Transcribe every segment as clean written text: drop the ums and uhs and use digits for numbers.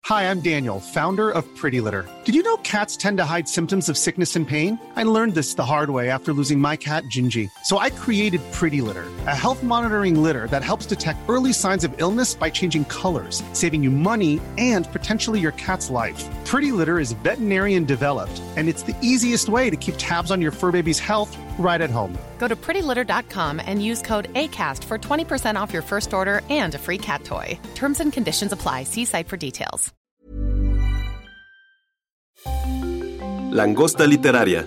Hi, I'm Daniel, founder of Pretty Litter. Did you know cats tend to hide symptoms of sickness and pain? I learned this the hard way after losing my cat, Gingy. So I created Pretty Litter, a health monitoring litter that helps detect early signs of illness by changing colors, saving you money and potentially your cat's life. Pretty Litter is veterinarian developed, and it's the easiest way to keep tabs on your fur baby's health right at home. Go to prettylitter.com and use code ACAST for 20% off your first order and a free cat toy. Terms and conditions apply. See site for details. Langosta Literaria.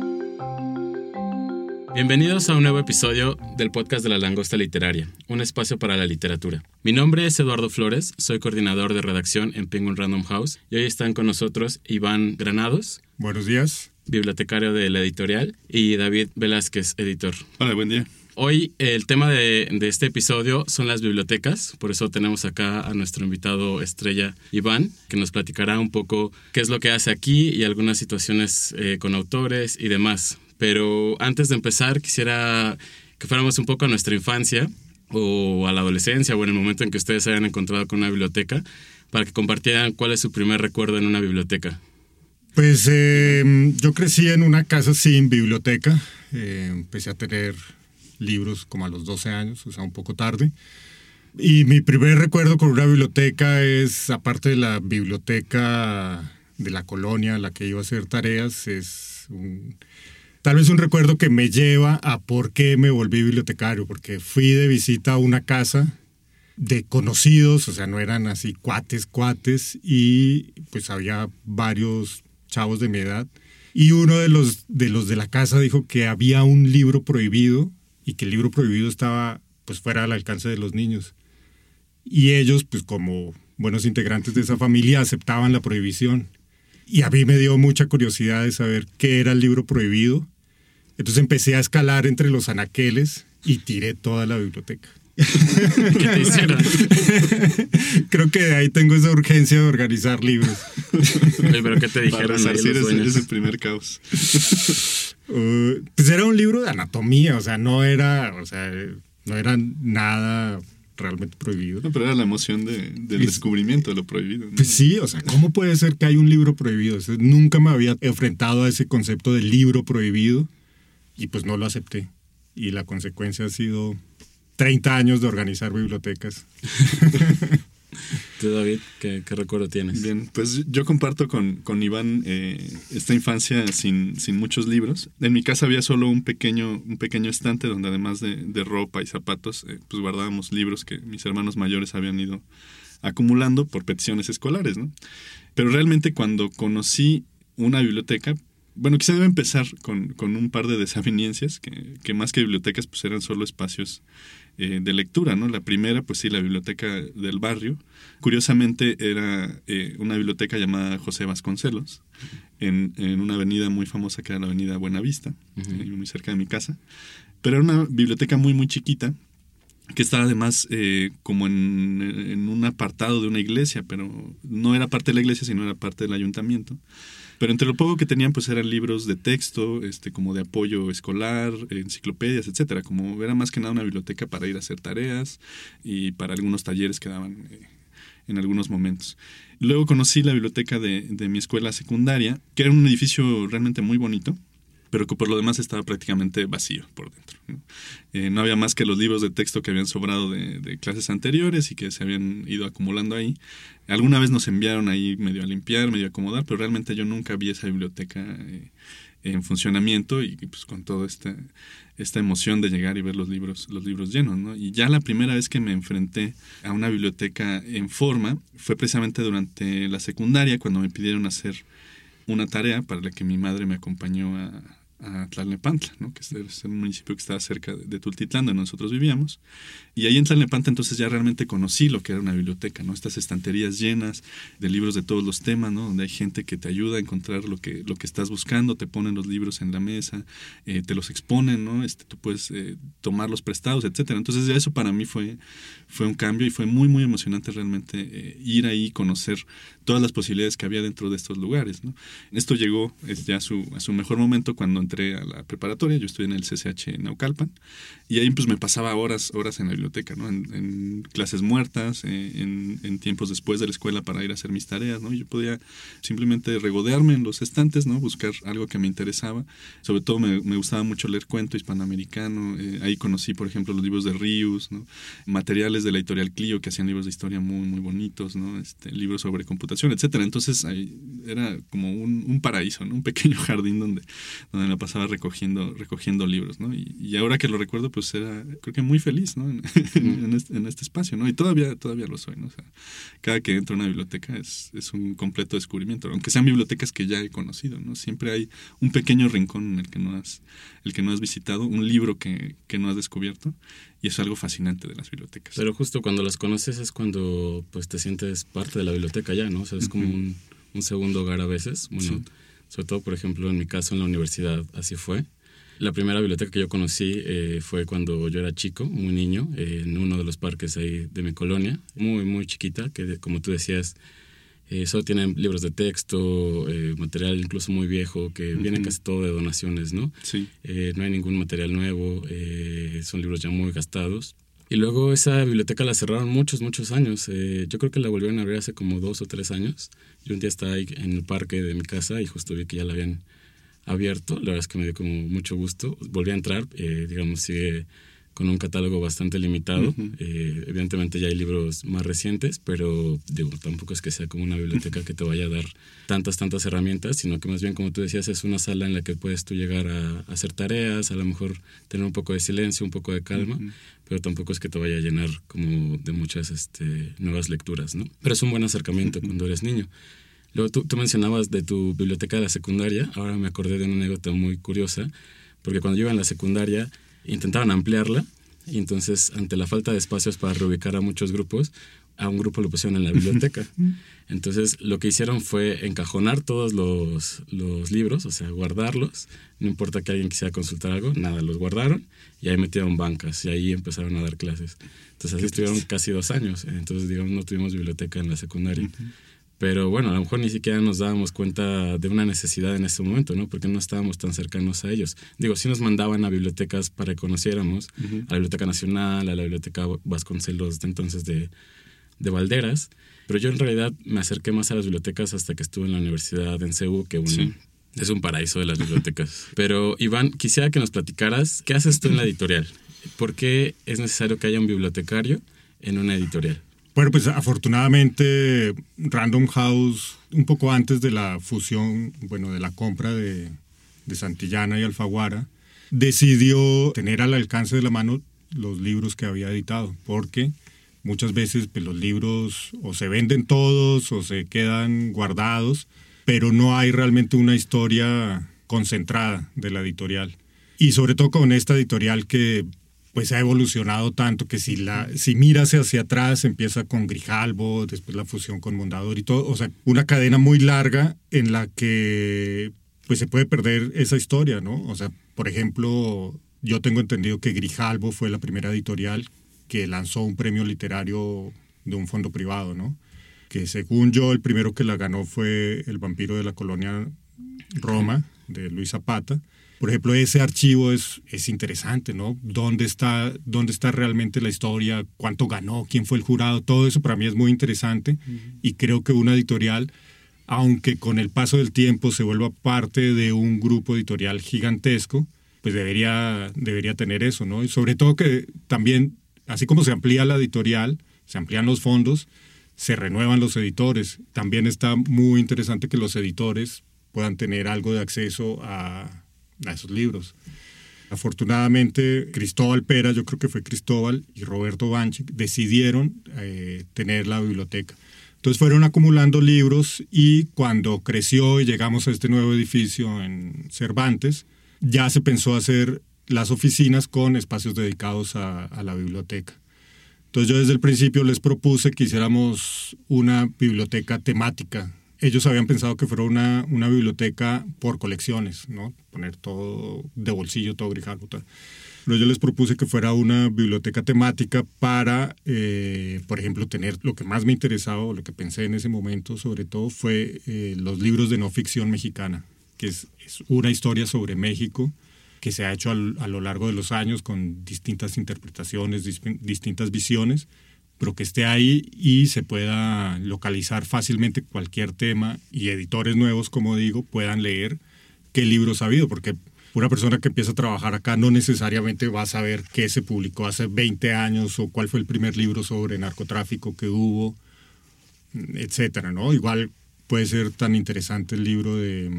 Bienvenidos a un nuevo episodio del podcast de La Langosta Literaria, un espacio para la literatura. Mi nombre es Eduardo Flores, soy coordinador de redacción en Penguin Random House y hoy están con nosotros Iván Granados. Buenos días. Bibliotecario de la editorial, y David Velázquez, editor. Hola, buen día. Hoy el tema de este episodio son las bibliotecas, por eso tenemos acá a nuestro invitado estrella Iván, que nos platicará un poco qué es lo que hace aquí y algunas situaciones con autores y demás. Pero antes de empezar quisiera que fuéramos un poco a nuestra infancia o a la adolescencia o en el momento en que ustedes se hayan encontrado con una biblioteca para que compartieran cuál es su primer recuerdo en una biblioteca. Pues yo crecí en una casa sin biblioteca, empecé a tener libros como a los 12 años, o sea, un poco tarde. Y mi primer recuerdo con una biblioteca es, aparte de la biblioteca de la colonia a la que iba a hacer tareas, es tal vez un recuerdo que me lleva a por qué me volví bibliotecario, porque fui de visita a una casa de conocidos, o sea, no eran así cuates, y pues había varios chavos de mi edad, y uno de los de la casa dijo que había un libro prohibido y que el libro prohibido estaba pues fuera del alcance de los niños. Y ellos, pues como buenos integrantes de esa familia, aceptaban la prohibición. Y a mí me dio mucha curiosidad de saber qué era el libro prohibido. Entonces empecé a escalar entre los anaqueles y tiré toda la biblioteca. ¿Qué te hicieron? Creo que de ahí tengo esa urgencia de organizar libros. Oye, ¿pero qué te dijeron? Para resarcir ese primer caos. Pues era un libro de anatomía, o sea, no era nada realmente prohibido. No, pero era la emoción del descubrimiento de lo prohibido, ¿no? Pues sí, o sea, ¿cómo puede ser que hay un libro prohibido? O sea, nunca me había enfrentado a ese concepto de libro prohibido y pues no lo acepté. Y la consecuencia ha sido 30 años de organizar bibliotecas. ¿Tú, David, qué recuerdo tienes? Bien, pues yo comparto con Iván esta infancia sin muchos libros. En mi casa había solo un pequeño estante donde además de ropa y zapatos, pues guardábamos libros que mis hermanos mayores habían ido acumulando por peticiones escolares, ¿no? Pero realmente cuando conocí una biblioteca, bueno, quizá debe empezar con un par de desavenencias que más que bibliotecas pues eran solo espacios de lectura, ¿no? La primera, pues sí, la biblioteca del barrio. Curiosamente era una biblioteca llamada José Vasconcelos, en una avenida muy famosa que era la avenida Buenavista, muy cerca de mi casa. Pero era una biblioteca muy, muy chiquita, que estaba además como en un apartado de una iglesia, pero no era parte de la iglesia, sino era parte del ayuntamiento. Pero entre lo poco que tenían, pues eran libros de texto, como de apoyo escolar, enciclopedias, etcétera. Como era más que nada una biblioteca para ir a hacer tareas y para algunos talleres que daban en algunos momentos. Luego conocí la biblioteca de mi escuela secundaria, que era un edificio realmente muy bonito, pero que por lo demás estaba prácticamente vacío por dentro, ¿no? No había más que los libros de texto que habían sobrado de clases anteriores y que se habían ido acumulando ahí. Alguna vez nos enviaron ahí medio a limpiar, medio a acomodar, pero realmente yo nunca vi esa biblioteca en funcionamiento y pues con toda esta emoción de llegar y ver los libros llenos, ¿no? Y ya la primera vez que me enfrenté a una biblioteca en forma fue precisamente durante la secundaria, cuando me pidieron hacer una tarea para la que mi madre me acompañó a Tlalnepantla, ¿no? Que es un municipio que está cerca de Tultitlán, donde nosotros vivíamos. Y ahí en Tlalnepantla entonces ya realmente conocí lo que era una biblioteca, ¿no? Estas estanterías llenas de libros de todos los temas, ¿no? Donde hay gente que te ayuda a encontrar lo que estás buscando, te ponen los libros en la mesa, te los exponen, ¿no? Tú puedes tomarlos prestados, etcétera. Entonces ya eso para mí fue un cambio y fue muy, muy emocionante realmente ir ahí y conocer todas las posibilidades que había dentro de estos lugares, ¿no? Esto llegó ya a su mejor momento cuando entré a la preparatoria, yo estudié en el CCH en Naucalpan, y ahí pues me pasaba horas en la biblioteca, ¿no? En clases muertas, en tiempos después de la escuela para ir a hacer mis tareas, ¿no? Yo podía simplemente regodearme en los estantes, ¿no? Buscar algo que me interesaba. Sobre todo me gustaba mucho leer cuento hispanoamericano. Ahí conocí, por ejemplo, los libros de Ríos, ¿no? Materiales de la editorial Clio, que hacían libros de historia muy, muy bonitos, ¿no? Libros sobre computación, etcétera. Entonces ahí era como un paraíso, ¿no? Un pequeño jardín donde me pasaba recogiendo libros, ¿no? Y ahora que lo recuerdo, pues era, creo que muy feliz, ¿no? En este espacio, ¿no? Y todavía lo soy, ¿no? O sea, cada que entro a una biblioteca es un completo descubrimiento, aunque sean bibliotecas que ya he conocido, ¿no? Siempre hay un pequeño rincón en el que no has visitado, un libro que no has descubierto, y es algo fascinante de las bibliotecas. Pero justo cuando las conoces es cuando pues te sientes parte de la biblioteca ya, ¿no? O sea, es como un segundo hogar a veces. Bueno, sí. Sobre todo, por ejemplo, en mi caso en la universidad así fue. La primera biblioteca que yo conocí fue cuando yo era chico, muy niño, en uno de los parques ahí de mi colonia, muy, muy chiquita, que como tú decías, solo tienen libros de texto, material incluso muy viejo, que viene casi todo de donaciones, ¿no? Sí. No hay ningún material nuevo, son libros ya muy gastados. Y luego esa biblioteca la cerraron muchos años. Yo creo que la volvieron a abrir hace como 2 o 3 años. Yo un día estaba ahí en el parque de mi casa y justo vi que ya la habían abierto. La verdad es que me dio como mucho gusto. Volví a entrar, digamos, sigue con un catálogo bastante limitado. Evidentemente ya hay libros más recientes, pero digo, tampoco es que sea como una biblioteca que te vaya a dar tantas herramientas, sino que más bien, como tú decías, es una sala en la que puedes tú llegar a hacer tareas, a lo mejor tener un poco de silencio, un poco de calma, pero tampoco es que te vaya a llenar como de muchas nuevas lecturas, ¿no? Pero es un buen acercamiento cuando eres niño. Luego tú mencionabas de tu biblioteca de la secundaria. Ahora me acordé de una anécdota muy curiosa, porque cuando yo iba en la secundaria intentaban ampliarla y entonces ante la falta de espacios para reubicar a muchos grupos, a un grupo lo pusieron en la biblioteca. Entonces lo que hicieron fue encajonar todos los libros, o sea, guardarlos. No importa que alguien quisiera consultar algo, nada, los guardaron y ahí metieron bancas y ahí empezaron a dar clases. Entonces así estuvieron casi 2 años. Entonces, digamos, no tuvimos biblioteca en la secundaria. Pero bueno, a lo mejor ni siquiera nos dábamos cuenta de una necesidad en ese momento, ¿no? Porque no estábamos tan cercanos a ellos. Digo, sí nos mandaban a bibliotecas para que conociéramos, a la Biblioteca Nacional, a la Biblioteca Vasconcelos, de entonces de Valderas, pero yo en realidad me acerqué más a las bibliotecas hasta que estuve en la universidad en CEU, que es un paraíso de las bibliotecas. Pero Iván, quisiera que nos platicaras, ¿qué haces tú en la editorial? ¿Por qué es necesario que haya un bibliotecario en una editorial? Bueno, pues afortunadamente Random House, un poco antes de la fusión, de la compra de Santillana y Alfaguara, decidió tener al alcance de la mano los libros que había editado, porque muchas veces pues, los libros o se venden todos o se quedan guardados, pero no hay realmente una historia concentrada de la editorial. Y sobre todo con esta editorial que pues ha evolucionado tanto que si miras hacia atrás empieza con Grijalbo, después la fusión con Mondadori y todo, o sea, una cadena muy larga en la que pues se puede perder esa historia, ¿no? O sea, por ejemplo, yo tengo entendido que Grijalbo fue la primera editorial que lanzó un premio literario de un fondo privado, ¿no? Que según yo el primero que la ganó fue El vampiro de la colonia Roma, de Luis Zapata. Por ejemplo, ese archivo es interesante, ¿no? ¿Dónde está realmente la historia? ¿Cuánto ganó? ¿Quién fue el jurado? Todo eso para mí es muy interesante y creo que una editorial, aunque con el paso del tiempo se vuelva parte de un grupo editorial gigantesco, pues debería tener eso, ¿no? Y sobre todo que también, así como se amplía la editorial, se amplían los fondos, se renuevan los editores. También está muy interesante que los editores puedan tener algo de acceso a esos libros. Afortunadamente, Cristóbal Pera, yo creo que fue Cristóbal, y Roberto Banchik decidieron tener la biblioteca. Entonces fueron acumulando libros y cuando creció y llegamos a este nuevo edificio en Cervantes, ya se pensó hacer las oficinas con espacios dedicados a la biblioteca. Entonces yo desde el principio les propuse que hiciéramos una biblioteca temática. Ellos habían pensado que fuera una biblioteca por colecciones, ¿no? Poner todo de bolsillo, todo Grijalbo, tal. Pero yo les propuse que fuera una biblioteca temática para, por ejemplo, tener lo que más me interesaba, o lo que pensé en ese momento sobre todo, fue los libros de no ficción mexicana. que es una historia sobre México que se ha hecho a lo largo de los años con distintas interpretaciones, distintas visiones, pero que esté ahí y se pueda localizar fácilmente cualquier tema y editores nuevos, como digo, puedan leer qué libros ha habido, porque una persona que empieza a trabajar acá no necesariamente va a saber qué se publicó hace 20 años o cuál fue el primer libro sobre narcotráfico que hubo, etcétera, ¿no? Igual puede ser tan interesante el libro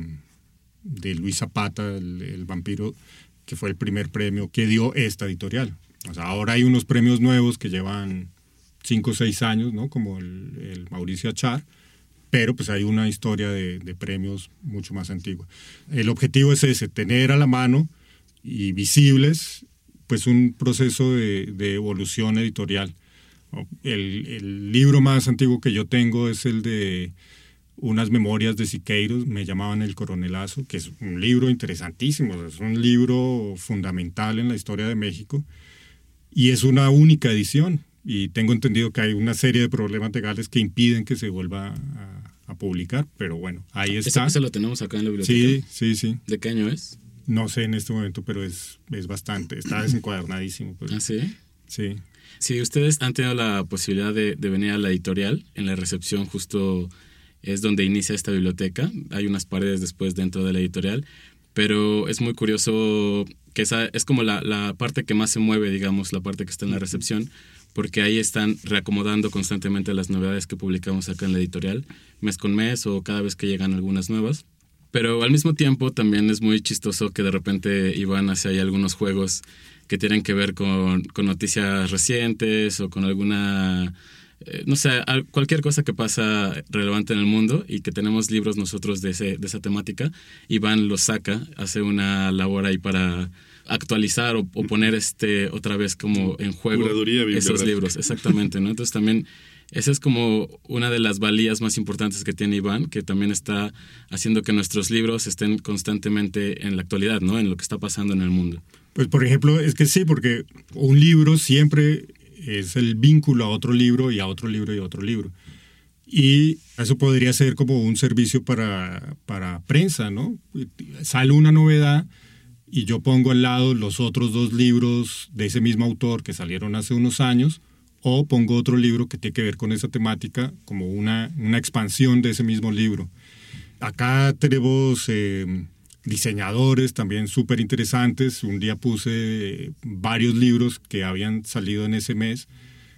de Luis Zapata, el vampiro, que fue el primer premio que dio esta editorial. O sea, ahora hay unos premios nuevos que llevan 5 o 6 años, ¿no? Como el Mauricio Achar, pero pues hay una historia de premios mucho más antigua. El objetivo es ese, tener a la mano y visibles pues un proceso de evolución editorial. El libro más antiguo que yo tengo es el de unas memorias de Siqueiros, me llamaban El Coronelazo, que es un libro interesantísimo, es un libro fundamental en la historia de México y es una única edición. Y tengo entendido que hay una serie de problemas legales que impiden que se vuelva a publicar, pero bueno, ahí está. ¿Ese lo tenemos acá en la biblioteca? Sí. ¿De qué año es? No sé en este momento, pero es bastante, está desencuadernadísimo. Pues. ¿Ah, sí? Sí. Si ustedes han tenido la posibilidad de venir a la editorial, en la recepción justo es donde inicia esta biblioteca, hay unas paredes después dentro de la editorial, pero es muy curioso que esa es como la parte que más se mueve, digamos, la parte que está en la recepción, porque ahí están reacomodando constantemente las novedades que publicamos acá en la editorial, mes con mes o cada vez que llegan algunas nuevas. Pero al mismo tiempo también es muy chistoso que de repente Iván hace ahí algunos juegos que tienen que ver con noticias recientes o con alguna, no sé, cualquier cosa que pasa relevante en el mundo y que tenemos libros nosotros de esa temática. Iván los saca, hace una labor ahí para actualizar o poner otra vez como en juego esos libros, exactamente, ¿no? Entonces también esa es como una de las valías más importantes que tiene Iván, que también está haciendo que nuestros libros estén constantemente en la actualidad, ¿no? En lo que está pasando en el mundo. Pues por ejemplo, es que sí, porque un libro siempre es el vínculo a otro libro y a otro libro y a otro libro. Y eso podría ser como un servicio para prensa, ¿no? Sale una novedad y yo pongo al lado los otros 2 libros de ese mismo autor que salieron hace unos años, o pongo otro libro que tiene que ver con esa temática como una expansión de ese mismo libro. Acá tenemos diseñadores también súper interesantes. Un día puse varios libros que habían salido en ese mes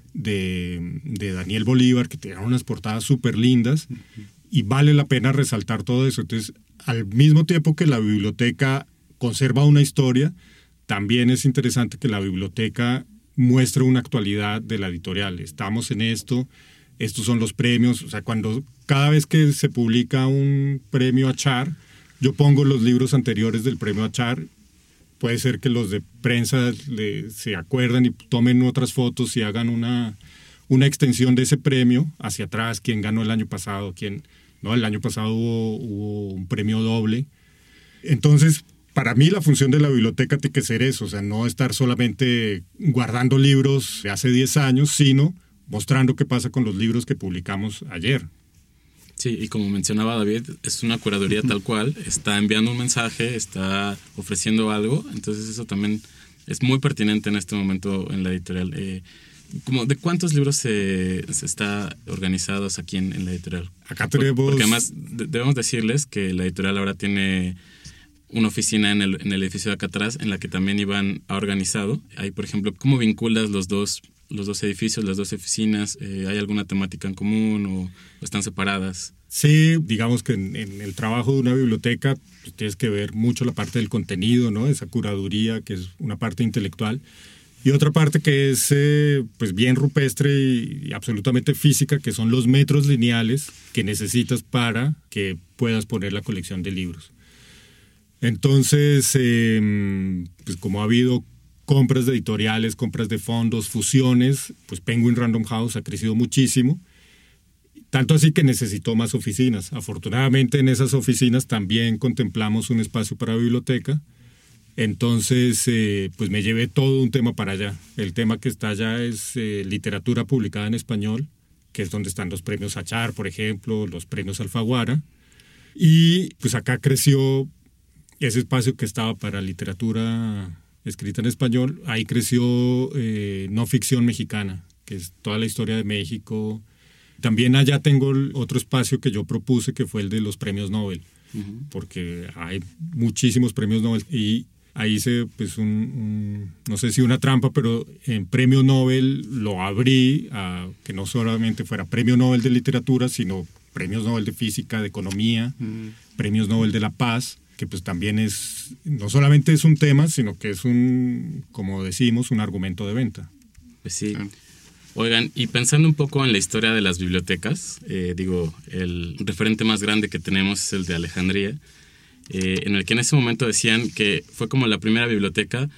de Daniel Bolívar, que tenían unas portadas súper lindas, y vale la pena resaltar todo eso. Entonces, al mismo tiempo que la biblioteca conserva una historia, también es interesante que la biblioteca muestre una actualidad de la editorial. Estamos en esto, estos son los premios. O sea, cada vez que se publica un premio Achar, yo pongo los libros anteriores del premio Achar. Puede ser que los de prensa se acuerdan y tomen otras fotos y hagan una extensión de ese premio hacia atrás, quién ganó el año pasado, no, el año pasado hubo un premio doble. Entonces, para mí la función de la biblioteca tiene que ser eso, o sea, no estar solamente guardando libros de hace 10 años, sino mostrando qué pasa con los libros que publicamos ayer. Sí, y como mencionaba David, es una curaduría tal cual, está enviando un mensaje, está ofreciendo algo, entonces eso también es muy pertinente en este momento en la editorial. Como ¿de cuántos libros se está organizados aquí en la editorial? Acá tenemos... Porque además debemos decirles que la editorial ahora tiene una oficina en el edificio de acá atrás en la que también Iván ha organizado. Ahí, por ejemplo, ¿cómo vinculas los dos edificios, las dos oficinas? ¿Hay alguna temática en común o están separadas? Sí, digamos que en el trabajo de una biblioteca pues, tienes que ver mucho la parte del contenido, ¿no? Esa curaduría, que es una parte intelectual, y otra parte que es pues bien rupestre y absolutamente física, que son los metros lineales que necesitas para que puedas poner la colección de libros. Entonces, pues como ha habido compras de editoriales, compras de fondos, fusiones, pues Penguin Random House ha crecido muchísimo, tanto así que necesitó más oficinas. Afortunadamente en esas oficinas también contemplamos un espacio para biblioteca, entonces pues me llevé todo un tema para allá. El tema que está allá es literatura publicada en español, que es donde están los premios Achar, por ejemplo, los premios Alfaguara. Y pues acá creció ese espacio que estaba para literatura escrita en español. Ahí creció no ficción mexicana, que es toda la historia de México. También allá tengo otro espacio que yo propuse, que fue el de los premios Nobel, porque hay muchísimos premios Nobel. Y ahí hice pues no sé si una trampa, pero en premio Nobel lo abrí a que no solamente fuera premio Nobel de literatura, sino premios Nobel de física, de economía, premios Nobel de la paz, que pues también no solamente es un tema, sino que es como decimos, un argumento de venta. Pues sí. Oigan, y pensando un poco en la historia de las bibliotecas, el referente más grande que tenemos es el de Alejandría, en el que en ese momento decían que fue como la primera biblioteca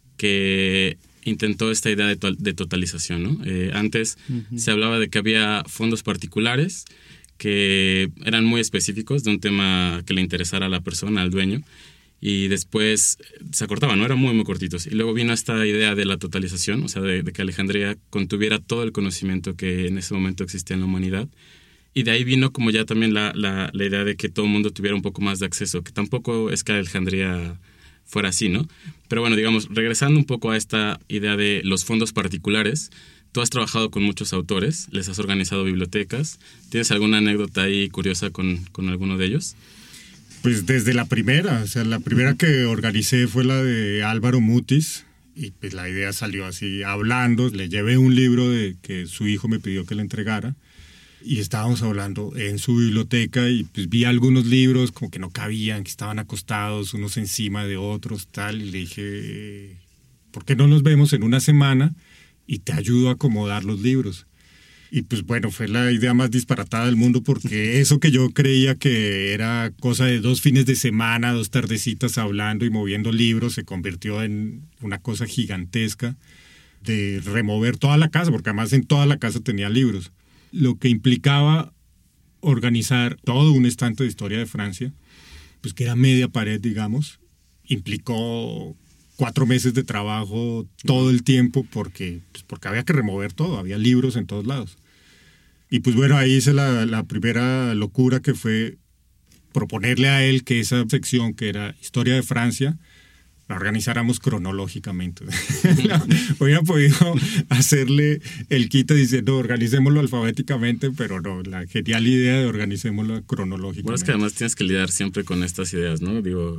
que intentó esta idea de totalización, ¿no? Antes se hablaba de que había fondos particulares que eran muy específicos de un tema que le interesara a la persona, al dueño, y después se acortaban, ¿no? Eran muy, muy cortitos. Y luego vino esta idea de la totalización, o sea, de que Alejandría contuviera todo el conocimiento que en ese momento existía en la humanidad. Y de ahí vino como ya también la idea de que todo el mundo tuviera un poco más de acceso, que tampoco es que Alejandría fuera así, ¿no? Pero bueno, digamos, regresando un poco a esta idea de los fondos particulares, tú has trabajado con muchos autores, les has organizado bibliotecas. ¿Tienes alguna anécdota ahí curiosa con alguno de ellos? Pues desde la primera, o sea, la primera que organicé fue la de Álvaro Mutis, y pues la idea salió así, hablando. Le llevé un libro que su hijo me pidió que le entregara, y estábamos hablando en su biblioteca, y pues vi algunos libros como que no cabían, que estaban acostados unos encima de otros, tal, y le dije, ¿por qué no nos vemos en una semana y te ayudo a acomodar los libros? Y pues bueno, fue la idea más disparatada del mundo, porque eso que yo creía que era cosa de 2 fines de semana, 2 tardecitas hablando y moviendo libros, se convirtió en una cosa gigantesca de remover toda la casa, porque además en toda la casa tenía libros. Lo que implicaba organizar todo un estante de historia de Francia, pues que era media pared, digamos, implicó 4 meses de trabajo todo el tiempo, porque había que remover todo, había libros en todos lados. Y pues bueno, ahí hice la primera locura, que fue proponerle a él que esa sección, que era Historia de Francia, la organizáramos cronológicamente. Hubiera podido hacerle el quite diciendo organicémoslo alfabéticamente, pero no, la genial idea de organicémoslo cronológicamente. Bueno, es que además tienes que lidiar siempre con estas ideas, ¿no?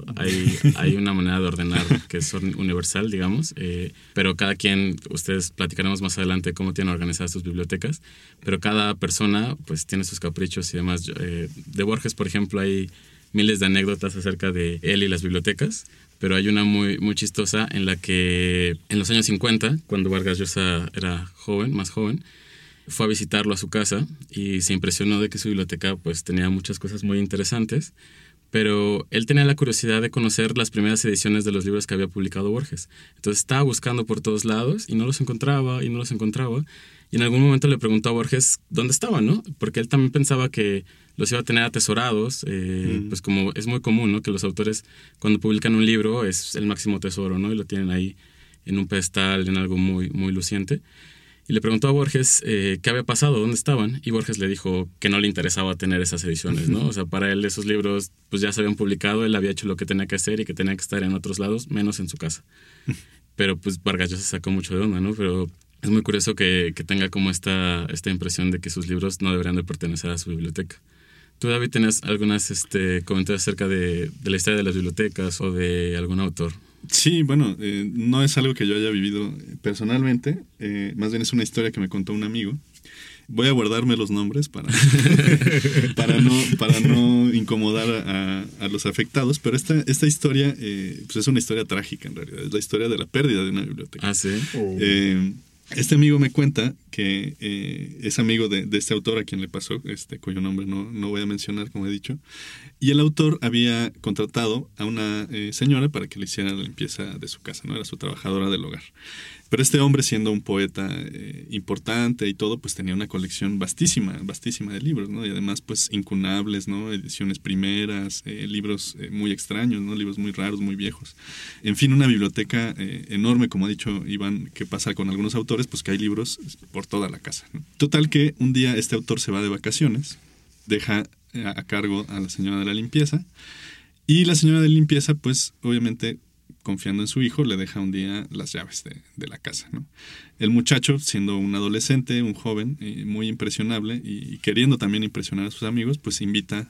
Hay una manera de ordenar que es universal, digamos, pero cada quien, ustedes platicaremos más adelante cómo tienen organizadas sus bibliotecas, pero cada persona pues tiene sus caprichos y demás. De Borges, por ejemplo, hay miles de anécdotas acerca de él y las bibliotecas, pero hay una muy, muy chistosa en la que en los años 50, cuando Vargas Llosa era más joven, fue a visitarlo a su casa y se impresionó de que su biblioteca pues tenía muchas cosas muy interesantes, pero él tenía la curiosidad de conocer las primeras ediciones de los libros que había publicado Borges. Entonces estaba buscando por todos lados y no los encontraba. Y en algún momento le preguntó a Borges dónde estaban, ¿no? Porque él también pensaba que los iba a tener atesorados, pues como es muy común, ¿no? Que los autores cuando publican un libro es el máximo tesoro, ¿no? Y lo tienen ahí en un pedestal, en algo muy, muy luciente. Y le preguntó a Borges qué había pasado, dónde estaban, y Borges le dijo que no le interesaba tener esas ediciones, ¿no? O sea, para él esos libros pues ya se habían publicado, él había hecho lo que tenía que hacer y que tenía que estar en otros lados, menos en su casa. Pero pues Vargas Llosa se sacó mucho de onda, ¿no? Pero es muy curioso que tenga como esta impresión de que sus libros no deberían de pertenecer a su biblioteca. ¿Tú, David, tenías algunas comentarios acerca de la historia de las bibliotecas o de algún autor? Sí, bueno, no es algo que yo haya vivido personalmente, más bien es una historia que me contó un amigo. Voy a guardarme los nombres para no incomodar a los afectados, pero esta historia pues es una historia trágica en realidad, es la historia de la pérdida de una biblioteca. Ah, sí. Este amigo me cuenta que es amigo de este autor a quien le pasó, cuyo nombre no voy a mencionar, como he dicho, y el autor había contratado a una señora para que le hiciera la limpieza de su casa, ¿no? Era su trabajadora del hogar. Pero este hombre, siendo un poeta importante y todo, pues tenía una colección vastísima de libros, ¿no? Y además, pues, incunables, ¿no? Ediciones primeras, libros muy extraños, ¿no? Libros muy raros, muy viejos. En fin, una biblioteca enorme, como ha dicho Iván, que pasa con algunos autores, pues que hay libros por toda la casa, ¿no? Total que un día este autor se va de vacaciones, deja a cargo a la señora de la limpieza. Y la señora de limpieza, pues obviamente confiando en su hijo, le deja un día las llaves de la casa, ¿no? El muchacho, siendo un adolescente, un joven, muy impresionable y queriendo también impresionar a sus amigos, pues invita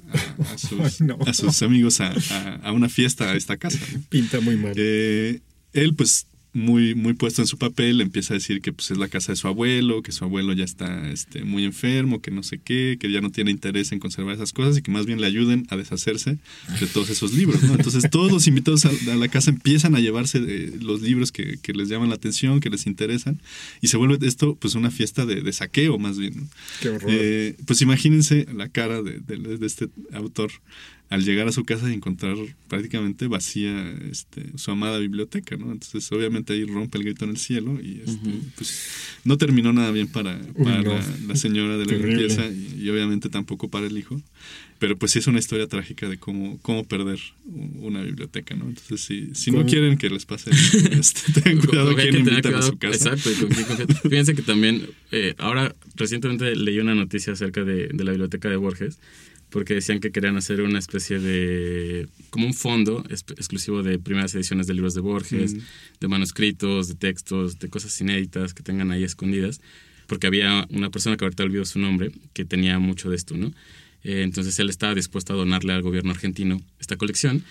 a sus amigos a una fiesta a esta casa, ¿no? Pinta muy mal. Él, pues, muy puesto en su papel, empieza a decir que pues es la casa de su abuelo, que su abuelo ya está muy enfermo, que no sé qué, que ya no tiene interés en conservar esas cosas y que más bien le ayuden a deshacerse de todos esos libros, ¿no? Entonces todos los invitados a la casa empiezan a llevarse los libros que les llaman la atención, que les interesan, y se vuelve esto pues una fiesta de saqueo más bien, ¿no? Qué horror. Pues imagínense la cara de este autor al llegar a su casa y encontrar prácticamente vacía su amada biblioteca, ¿no? Entonces obviamente ahí rompe el grito en el cielo y pues no terminó nada bien para la señora de la limpieza y obviamente tampoco para el hijo, pero pues sí es una historia trágica de cómo perder una biblioteca, ¿no? Entonces si no quieren que les pase tengan cuidado quién invitan a su casa. Exacto, fíjense que también ahora recientemente leí una noticia acerca de la biblioteca de Borges, porque decían que querían hacer una especie de, como un fondo exclusivo de primeras ediciones de libros de Borges, de manuscritos, de textos, de cosas inéditas que tengan ahí escondidas, porque había una persona que ahorita olvido su nombre, que tenía mucho de esto, ¿no? Entonces él estaba dispuesto a donarle al gobierno argentino esta colección,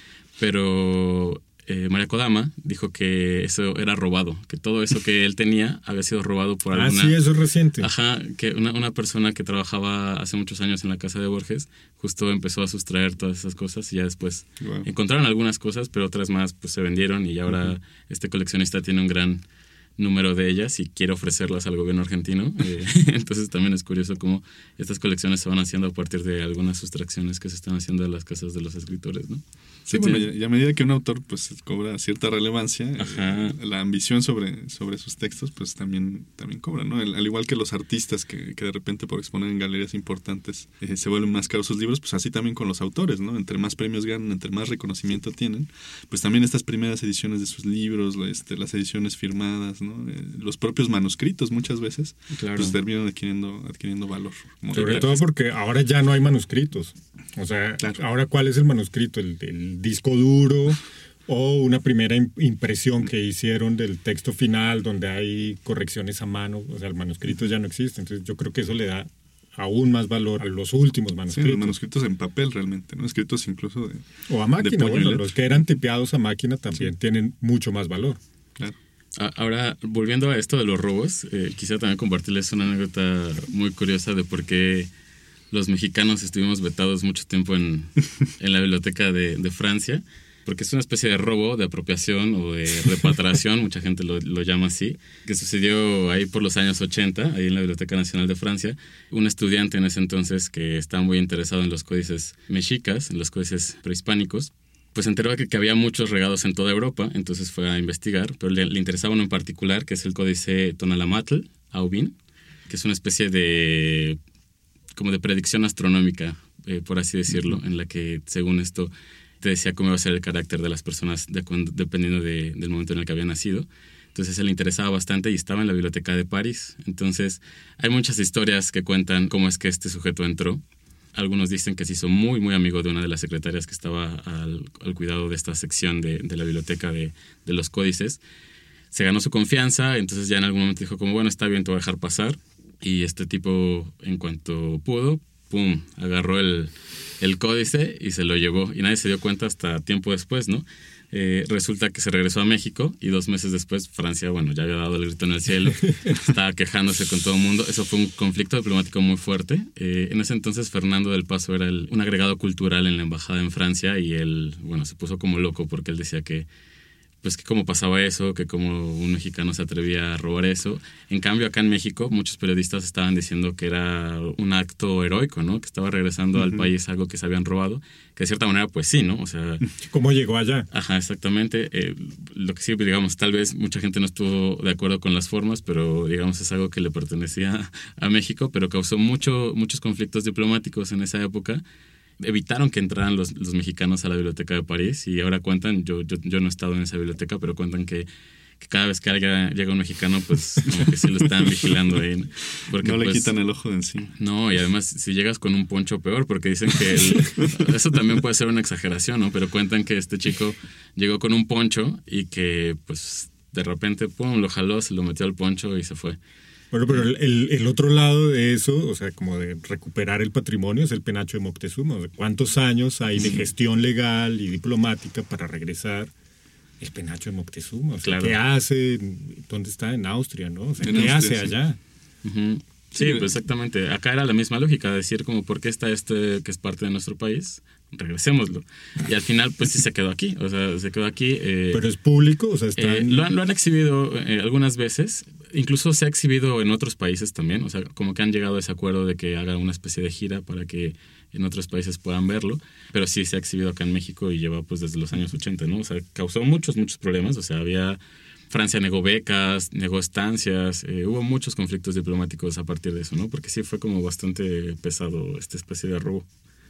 pero María Kodama dijo que eso era robado, que todo eso que él tenía había sido robado por alguna... Ah, sí, eso es reciente. Ajá, que una persona que trabajaba hace muchos años en la casa de Borges justo empezó a sustraer todas esas cosas y ya después encontraron algunas cosas, pero otras más pues se vendieron y ahora este coleccionista tiene un gran número de ellas y quiere ofrecerlas al gobierno argentino. Entonces también es curioso cómo estas colecciones se van haciendo a partir de algunas sustracciones que se están haciendo de las casas de los escritores, ¿no? Sí, bueno, y a medida que un autor pues cobra cierta relevancia, la ambición sobre sus textos pues también cobra, ¿no? Al igual que los artistas que de repente por exponer en galerías importantes se vuelven más caros sus libros, pues así también con los autores, ¿no? Entre más premios ganan, entre más reconocimiento tienen, pues también estas primeras ediciones de sus libros, las ediciones firmadas, ¿no? Los propios manuscritos muchas veces pues terminan adquiriendo valor. Sobre todo porque ahora ya no hay manuscritos. O sea, ahora ¿cuál es el manuscrito? El disco duro o una primera impresión que hicieron del texto final donde hay correcciones a mano. O sea, el manuscrito ya no existe. Entonces yo creo que eso le da aún más valor a los últimos manuscritos. Sí, los manuscritos en papel realmente, ¿no? Escritos incluso o a máquina. Bueno, los que eran tipeados a máquina también tienen mucho más valor. Claro. Ahora, volviendo a esto de los robos, quisiera también compartirles una anécdota muy curiosa de por qué los mexicanos estuvimos vetados mucho tiempo en la biblioteca de Francia, porque es una especie de robo, de apropiación o de repatriación, mucha gente lo llama así, que sucedió ahí por los años 80, ahí en la Biblioteca Nacional de Francia. Un estudiante en ese entonces que estaba muy interesado en los códices mexicas, en los códices prehispánicos, pues se enteró que había muchos regados en toda Europa, entonces fue a investigar, pero le interesaba uno en particular, que es el códice Tonalamatl, Aubin, que es una especie de como de predicción astronómica, por así decirlo, en la que, según esto, te decía cómo iba a ser el carácter de las personas dependiendo del momento en el que había nacido. Entonces se le interesaba bastante y estaba en la biblioteca de París. Entonces hay muchas historias que cuentan cómo es que este sujeto entró. Algunos dicen que se hizo muy, muy amigo de una de las secretarias que estaba al cuidado de esta sección de la biblioteca de los códices. Se ganó su confianza, entonces ya en algún momento dijo como, bueno, está bien, te voy a dejar pasar. Y este tipo, en cuanto pudo, ¡pum!, agarró el códice y se lo llevó. Y nadie se dio cuenta hasta tiempo después, ¿no? Resulta que se regresó a México y 2 meses después Francia, bueno, ya había dado el grito en el cielo, estaba quejándose con todo el mundo. Eso fue un conflicto diplomático muy fuerte. En ese entonces Fernando del Paso era un agregado cultural en la embajada en Francia y él, bueno, se puso como loco porque él decía que pues que cómo pasaba eso, que cómo un mexicano se atrevía a robar eso. En cambio, acá en México, muchos periodistas estaban diciendo que era un acto heroico, ¿no? Que estaba regresando al país algo que se habían robado. Que de cierta manera, pues sí, ¿no? O sea... ¿Cómo llegó allá? Ajá, exactamente. Lo que sí, digamos, tal vez mucha gente no estuvo de acuerdo con las formas, pero digamos es algo que le pertenecía a México, pero causó muchos conflictos diplomáticos en esa época. Evitaron que entraran los mexicanos a la biblioteca de París y ahora cuentan, yo no he estado en esa biblioteca, pero cuentan que que cada vez que llega un mexicano, pues como que sí lo están vigilando ahí, ¿no? Porque, no le pues, quitan el ojo de encima. No, y además si llegas con un poncho, peor, porque dicen que eso también puede ser una exageración, ¿no? Pero cuentan que este chico llegó con un poncho y que pues de repente, pum, lo jaló, se lo metió al poncho y se fue. Bueno, pero el otro lado de eso, o sea, como de recuperar el patrimonio, es el penacho de Moctezuma. O sea, ¿cuántos años hay de gestión legal y diplomática para regresar el penacho de Moctezuma? O sea, claro. ¿Qué hace? ¿Dónde está? En Austria, ¿no? O sea, En ¿qué Austria, hace sí. allá? Uh-huh. Sí, pues exactamente. Acá era la misma lógica, decir como, ¿por qué está que es parte de nuestro país? Regresémoslo. Y al final, pues sí se quedó aquí. O sea, se quedó aquí. Pero es público, o sea, está lo han exhibido algunas veces. Incluso se ha exhibido en otros países también. O sea, como que han llegado a ese acuerdo de que haga una especie de gira para que en otros países puedan verlo. Pero sí se ha exhibido acá en México y lleva pues desde los años 80, ¿no? O sea, causó muchos problemas. O sea, Francia negó becas, negó estancias, hubo muchos conflictos diplomáticos a partir de eso, ¿no? Porque sí fue como bastante pesado esta especie de robo.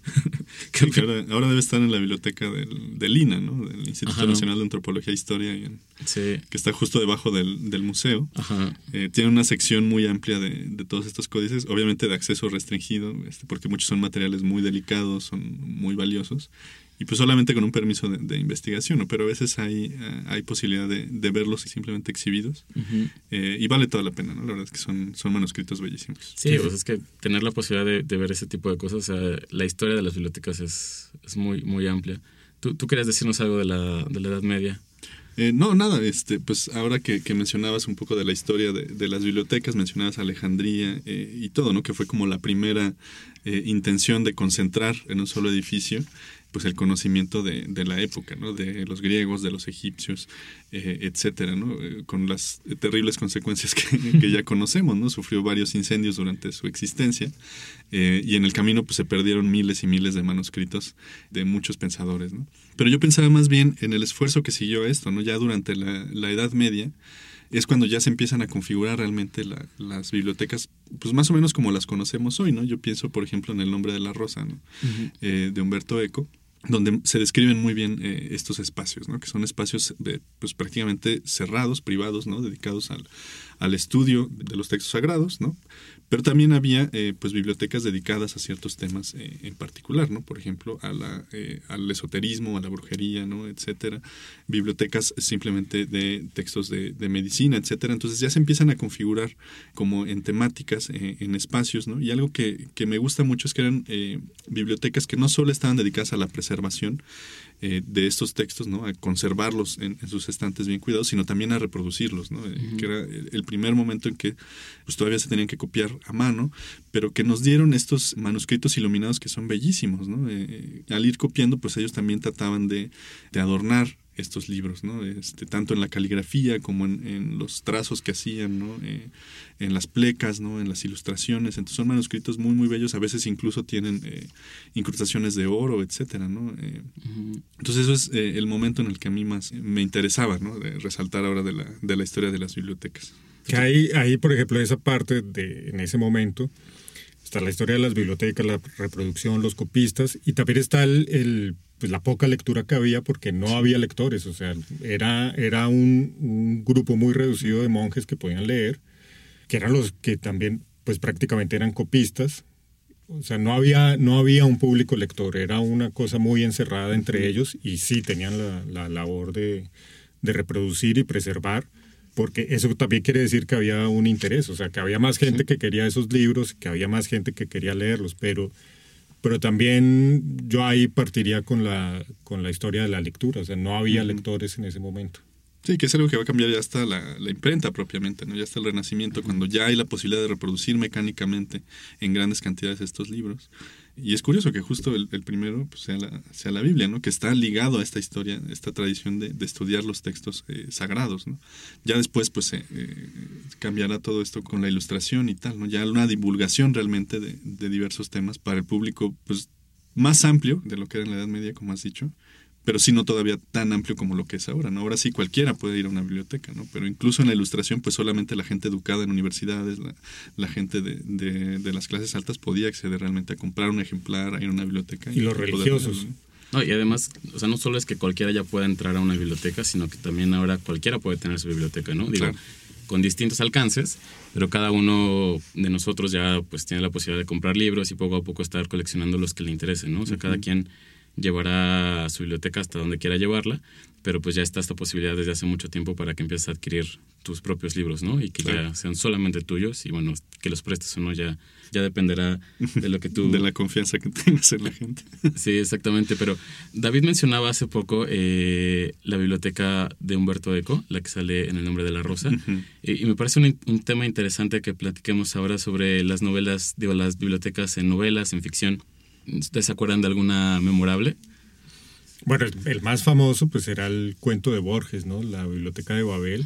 Creo que ahora debe estar en la biblioteca del INA, ¿no? Del Instituto Nacional de Antropología e Historia, sí. Que está justo debajo del museo. Ajá. Tiene una sección muy amplia de todos estos códices, obviamente de acceso restringido, porque muchos son materiales muy delicados, son muy valiosos. Y pues solamente con un permiso de investigación, ¿no? Pero a veces hay posibilidad de verlos simplemente exhibidos. Uh-huh. Y vale toda la pena, ¿no? La verdad es que son manuscritos bellísimos. Sí, pues es que tener la posibilidad de ver ese tipo de cosas, o sea, la historia de las bibliotecas es muy, muy amplia. ¿Tú querías decirnos algo de la Edad Media? No, nada, pues ahora que mencionabas un poco de la historia de las bibliotecas, mencionabas Alejandría y todo, ¿no? Que fue como la primera intención de concentrar en un solo edificio pues el conocimiento de la época, ¿no? De los griegos, de los egipcios, etcétera, ¿no? Con las terribles consecuencias que ya conocemos, ¿no? Sufrió varios incendios durante su existencia y en el camino pues se perdieron miles y miles de manuscritos de muchos pensadores, ¿no? Pero yo pensaba más bien en el esfuerzo que siguió esto, ¿no? Ya durante la Edad Media es cuando ya se empiezan a configurar realmente las bibliotecas, pues más o menos como las conocemos hoy, ¿no? Yo pienso, por ejemplo, en El nombre de la rosa, ¿no? Uh-huh. De Humberto Eco, donde se describen muy bien estos espacios, ¿no? Que son espacios pues prácticamente cerrados, privados, ¿no? Dedicados al estudio de los textos sagrados, ¿no? Pero también había pues bibliotecas dedicadas a ciertos temas en particular, ¿no? Por ejemplo, al esoterismo, a la brujería, ¿no? Etcétera. Bibliotecas simplemente de textos de medicina, etcétera. Entonces ya se empiezan a configurar como en temáticas, en espacios, ¿no? Y algo que me gusta mucho es que eran bibliotecas que no solo estaban dedicadas a la preservación de estos textos, ¿no? A conservarlos en sus estantes bien cuidados, sino también a reproducirlos, ¿no? Uh-huh. Que era el primer momento en que pues todavía se tenían que copiar a mano, pero que nos dieron estos manuscritos iluminados que son bellísimos, ¿no? Al ir copiando, pues ellos también trataban de adornar estos libros, ¿no? Tanto en la caligrafía como en los trazos que hacían, ¿no? En las plecas, ¿no? En las ilustraciones. Entonces son manuscritos muy, muy bellos. A veces incluso tienen incrustaciones de oro, etcétera, ¿no? Uh-huh. Entonces eso es el momento en el que a mí más me interesaba, ¿no? De resaltar ahora de la historia de las bibliotecas. Que ahí, por ejemplo, esa parte en ese momento está la historia de las bibliotecas, la reproducción, los copistas, y también está pues la poca lectura que había porque no había lectores, o sea, era un grupo muy reducido de monjes que podían leer, que eran los que también pues prácticamente eran copistas, o sea, no había un público lector, era una cosa muy encerrada entre ellos y sí tenían la labor de reproducir y preservar, porque eso también quiere decir que había un interés, o sea, que había más gente que quería esos libros, que había más gente que quería leerlos, pero también yo ahí partiría con la historia de la lectura, o sea, no había lectores en ese momento. Sí, que es algo que va a cambiar ya hasta la imprenta propiamente, ¿no? Ya hasta el Renacimiento, cuando ya hay la posibilidad de reproducir mecánicamente en grandes cantidades estos libros. Y es curioso que justo el primero pues, sea la Biblia, ¿no? Que está ligado a esta historia, esta tradición de estudiar los textos sagrados, ¿no? Ya después pues cambiará todo esto con la ilustración y tal, ¿no? Ya una divulgación realmente de diversos temas para el público pues más amplio de lo que era en la Edad Media, como has dicho, pero sí no todavía tan amplio como lo que es ahora, ¿no? Ahora sí cualquiera puede ir a una biblioteca, ¿no? Pero incluso en la ilustración, pues solamente la gente educada en universidades, la gente de las clases altas podía acceder realmente a comprar un ejemplar, a ir a una biblioteca. Y los religiosos. No, y además, o sea, no solo es que cualquiera ya pueda entrar a una biblioteca, sino que también ahora cualquiera puede tener su biblioteca, ¿no? Digo, Claro. con distintos alcances, pero cada uno de nosotros ya pues tiene la posibilidad de comprar libros y poco a poco estar coleccionando los que le interesen, ¿no? O sea, cada quien llevará su biblioteca hasta donde quiera llevarla, pero pues ya está esta posibilidad desde hace mucho tiempo para que empieces a adquirir tus propios libros, ¿no? Y que Claro. ya sean solamente tuyos y bueno, que los prestes o no ya dependerá de lo que tú... De la confianza que tengas en la gente. Sí, exactamente, pero David mencionaba hace poco la biblioteca de Humberto Eco, la que sale en El nombre de la rosa, y me parece un tema interesante que platiquemos ahora sobre las novelas, digo, las bibliotecas en novelas, en ficción. ¿Ustedes se acuerdan de alguna memorable? Bueno, el más famoso pues era el cuento de Borges, ¿no? La biblioteca de Babel.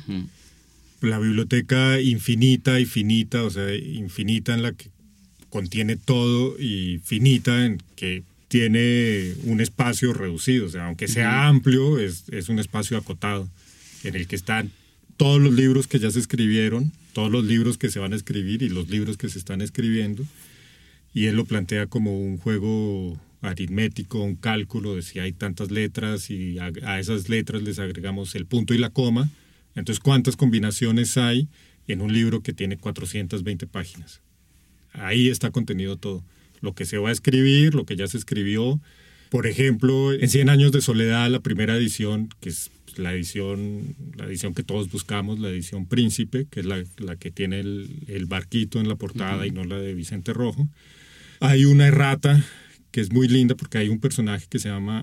La biblioteca infinita y finita, o sea, infinita en la que contiene todo y finita en que tiene un espacio reducido, o sea, aunque sea amplio, es un espacio acotado, en el que están todos los libros que ya se escribieron, todos los libros que se van a escribir y los libros que se están escribiendo, y él lo plantea como un juego aritmético, un cálculo de si hay tantas letras y a esas letras les agregamos el punto y la coma, entonces cuántas combinaciones hay en un libro que tiene 420 páginas. Ahí está contenido todo. Lo que se va a escribir, lo que ya se escribió. Por ejemplo, en 100 años de soledad, la primera edición, que es la edición que todos buscamos, la edición Príncipe, que es la que tiene el barquito en la portada y no la de Vicente Rojo. Hay una errata que es muy linda porque hay un personaje que se llama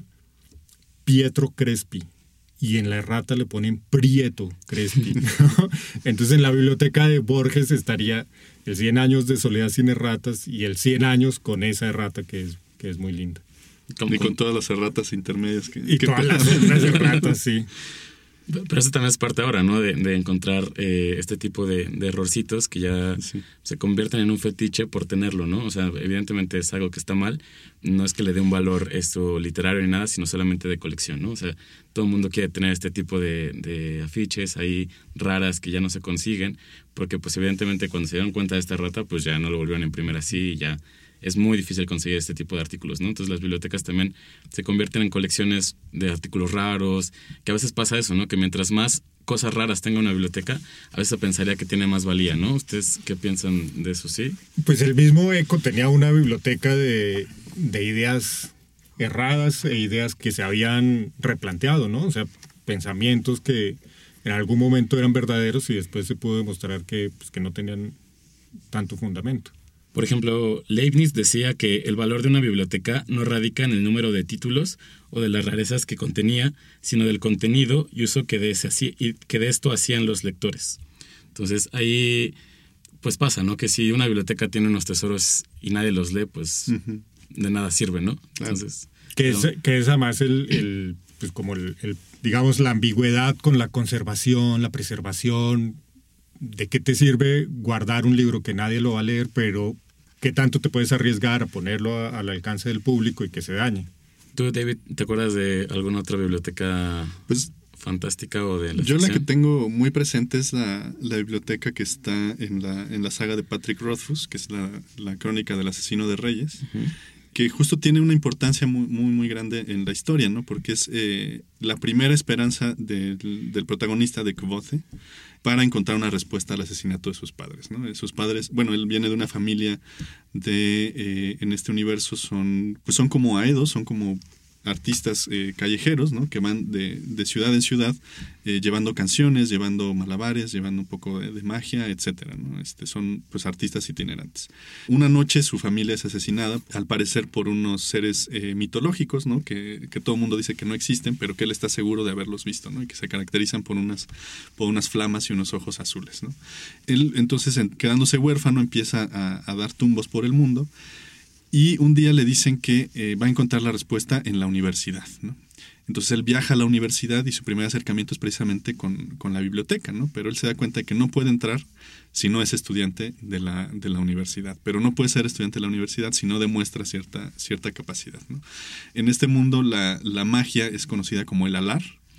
Pietro Crespi. Y en la errata le ponen Prieto Crespi. Entonces en la biblioteca de Borges estaría el 100 años de soledad sin erratas y el 100 años con esa errata que es muy linda. Y con todas las erratas intermedias que todas las otras erratas, sí. Pero eso también es parte ahora, ¿no? De encontrar este tipo de errorcitos que ya se convierten en un fetiche por tenerlo, ¿no? O sea, evidentemente es algo que está mal. No es que le dé un valor esto literario ni nada, sino solamente de colección, ¿no? O sea, todo el mundo quiere tener este tipo de afiches ahí raras que ya no se consiguen, porque pues evidentemente cuando se dieron cuenta de esta rata, pues ya no lo volvieron a imprimir así y ya es muy difícil conseguir este tipo de artículos, ¿no? Entonces las bibliotecas también se convierten en colecciones de artículos raros, que a veces pasa eso, ¿no? Que mientras más cosas raras tenga una biblioteca, a veces pensaría que tiene más valía, ¿no? ¿Ustedes qué piensan de eso, sí? Pues el mismo Eco tenía una biblioteca de ideas erradas e ideas que se habían replanteado, ¿no? O sea, pensamientos que en algún momento eran verdaderos y después se pudo demostrar que no tenían tanto fundamento. Por ejemplo, Leibniz decía que el valor de una biblioteca no radica en el número de títulos o de las rarezas que contenía, sino del contenido y uso que de esto hacían los lectores. Entonces ahí pues pasa, ¿no? Que si una biblioteca tiene unos tesoros y nadie los lee, pues de nada sirve, ¿no? Entonces, que es además pues como digamos la ambigüedad con la conservación, la preservación. ¿De qué te sirve guardar un libro que nadie lo va a leer, pero qué tanto te puedes arriesgar a ponerlo al alcance del público y que se dañe? ¿Tú, David, te acuerdas de alguna otra biblioteca fantástica o de la Yo ficción? la que tengo muy presente es la biblioteca que está en la saga de Patrick Rothfuss, que es la crónica del asesino de reyes, que justo tiene una importancia muy, muy, muy grande en la historia, ¿no? Porque es la primera esperanza del protagonista de Kvothe para encontrar una respuesta al asesinato de sus padres, ¿no? Sus padres, bueno, él viene de una familia en este universo son como aedos, son como artistas callejeros, ¿no? Que van de ciudad en ciudad llevando canciones, llevando malabares, llevando un poco de magia, etcétera, ¿no? Son pues artistas itinerantes. Una noche su familia es asesinada, al parecer por unos seres mitológicos, ¿no? Que todo el mundo dice que no existen, pero que él está seguro de haberlos visto, ¿no? Y que se caracterizan por unas flamas y unos ojos azules, ¿no? Él entonces, quedándose huérfano, empieza a dar tumbos por el mundo. Y un día le dicen que va a encontrar la respuesta en la universidad, ¿no? Entonces él viaja a la universidad y su primer acercamiento es precisamente con la biblioteca, ¿no? Pero él se da cuenta de que no puede entrar si no es estudiante de la universidad. Pero no puede ser estudiante de la universidad si no demuestra cierta capacidad, ¿no? En este mundo la magia es conocida como el alar.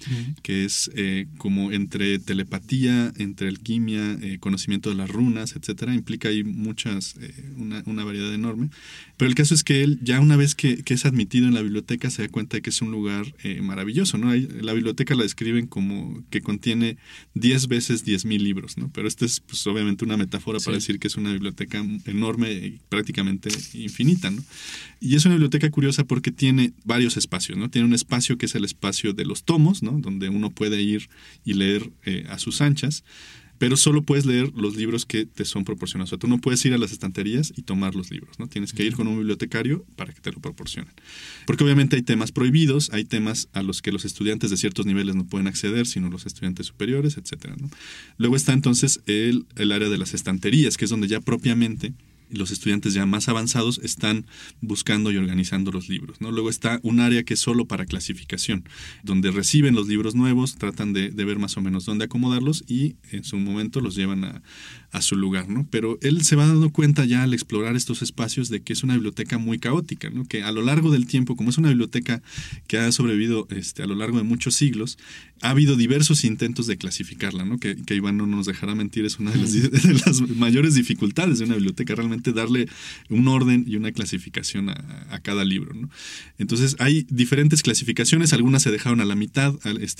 que es como entre telepatía, entre alquimia, conocimiento de las runas, etcétera. Implica ahí muchas, una variedad enorme. Pero el caso es que él, ya una vez que es admitido en la biblioteca, se da cuenta de que es un lugar maravilloso, ¿no? La biblioteca la describen como que contiene 10 veces 10,000 libros, ¿no? Pero este es, pues, obviamente una metáfora para decir que es una biblioteca enorme y prácticamente infinita, ¿no? Y es una biblioteca curiosa porque tiene varios espacios, ¿no? Tiene un espacio que es el espacio de los tomos, ¿no? Donde uno puede ir y leer a sus anchas, pero solo puedes leer los libros que te son proporcionados. O sea, tú no puedes ir a las estanterías y tomar los libros, ¿no? Tienes que ir con un bibliotecario para que te lo proporcionen. Porque obviamente hay temas prohibidos, hay temas a los que los estudiantes de ciertos niveles no pueden acceder, sino los estudiantes superiores, etcétera, ¿no? Luego está entonces el área de las estanterías, que es donde ya propiamente los estudiantes ya más avanzados están buscando y organizando los libros, ¿no? Luego está un área que es solo para clasificación, donde reciben los libros nuevos, tratan de ver más o menos dónde acomodarlos y en su momento los llevan a su lugar, ¿no? Pero él se va dando cuenta ya al explorar estos espacios de que es una biblioteca muy caótica, ¿no? Que a lo largo del tiempo, como es una biblioteca que ha sobrevivido a lo largo de muchos siglos, ha habido diversos intentos de clasificarla, ¿no? Que Iván no nos dejará mentir, es una de las mayores dificultades de una biblioteca, realmente darle un orden y una clasificación a cada libro, ¿no? Entonces hay diferentes clasificaciones, algunas se dejaron a la mitad,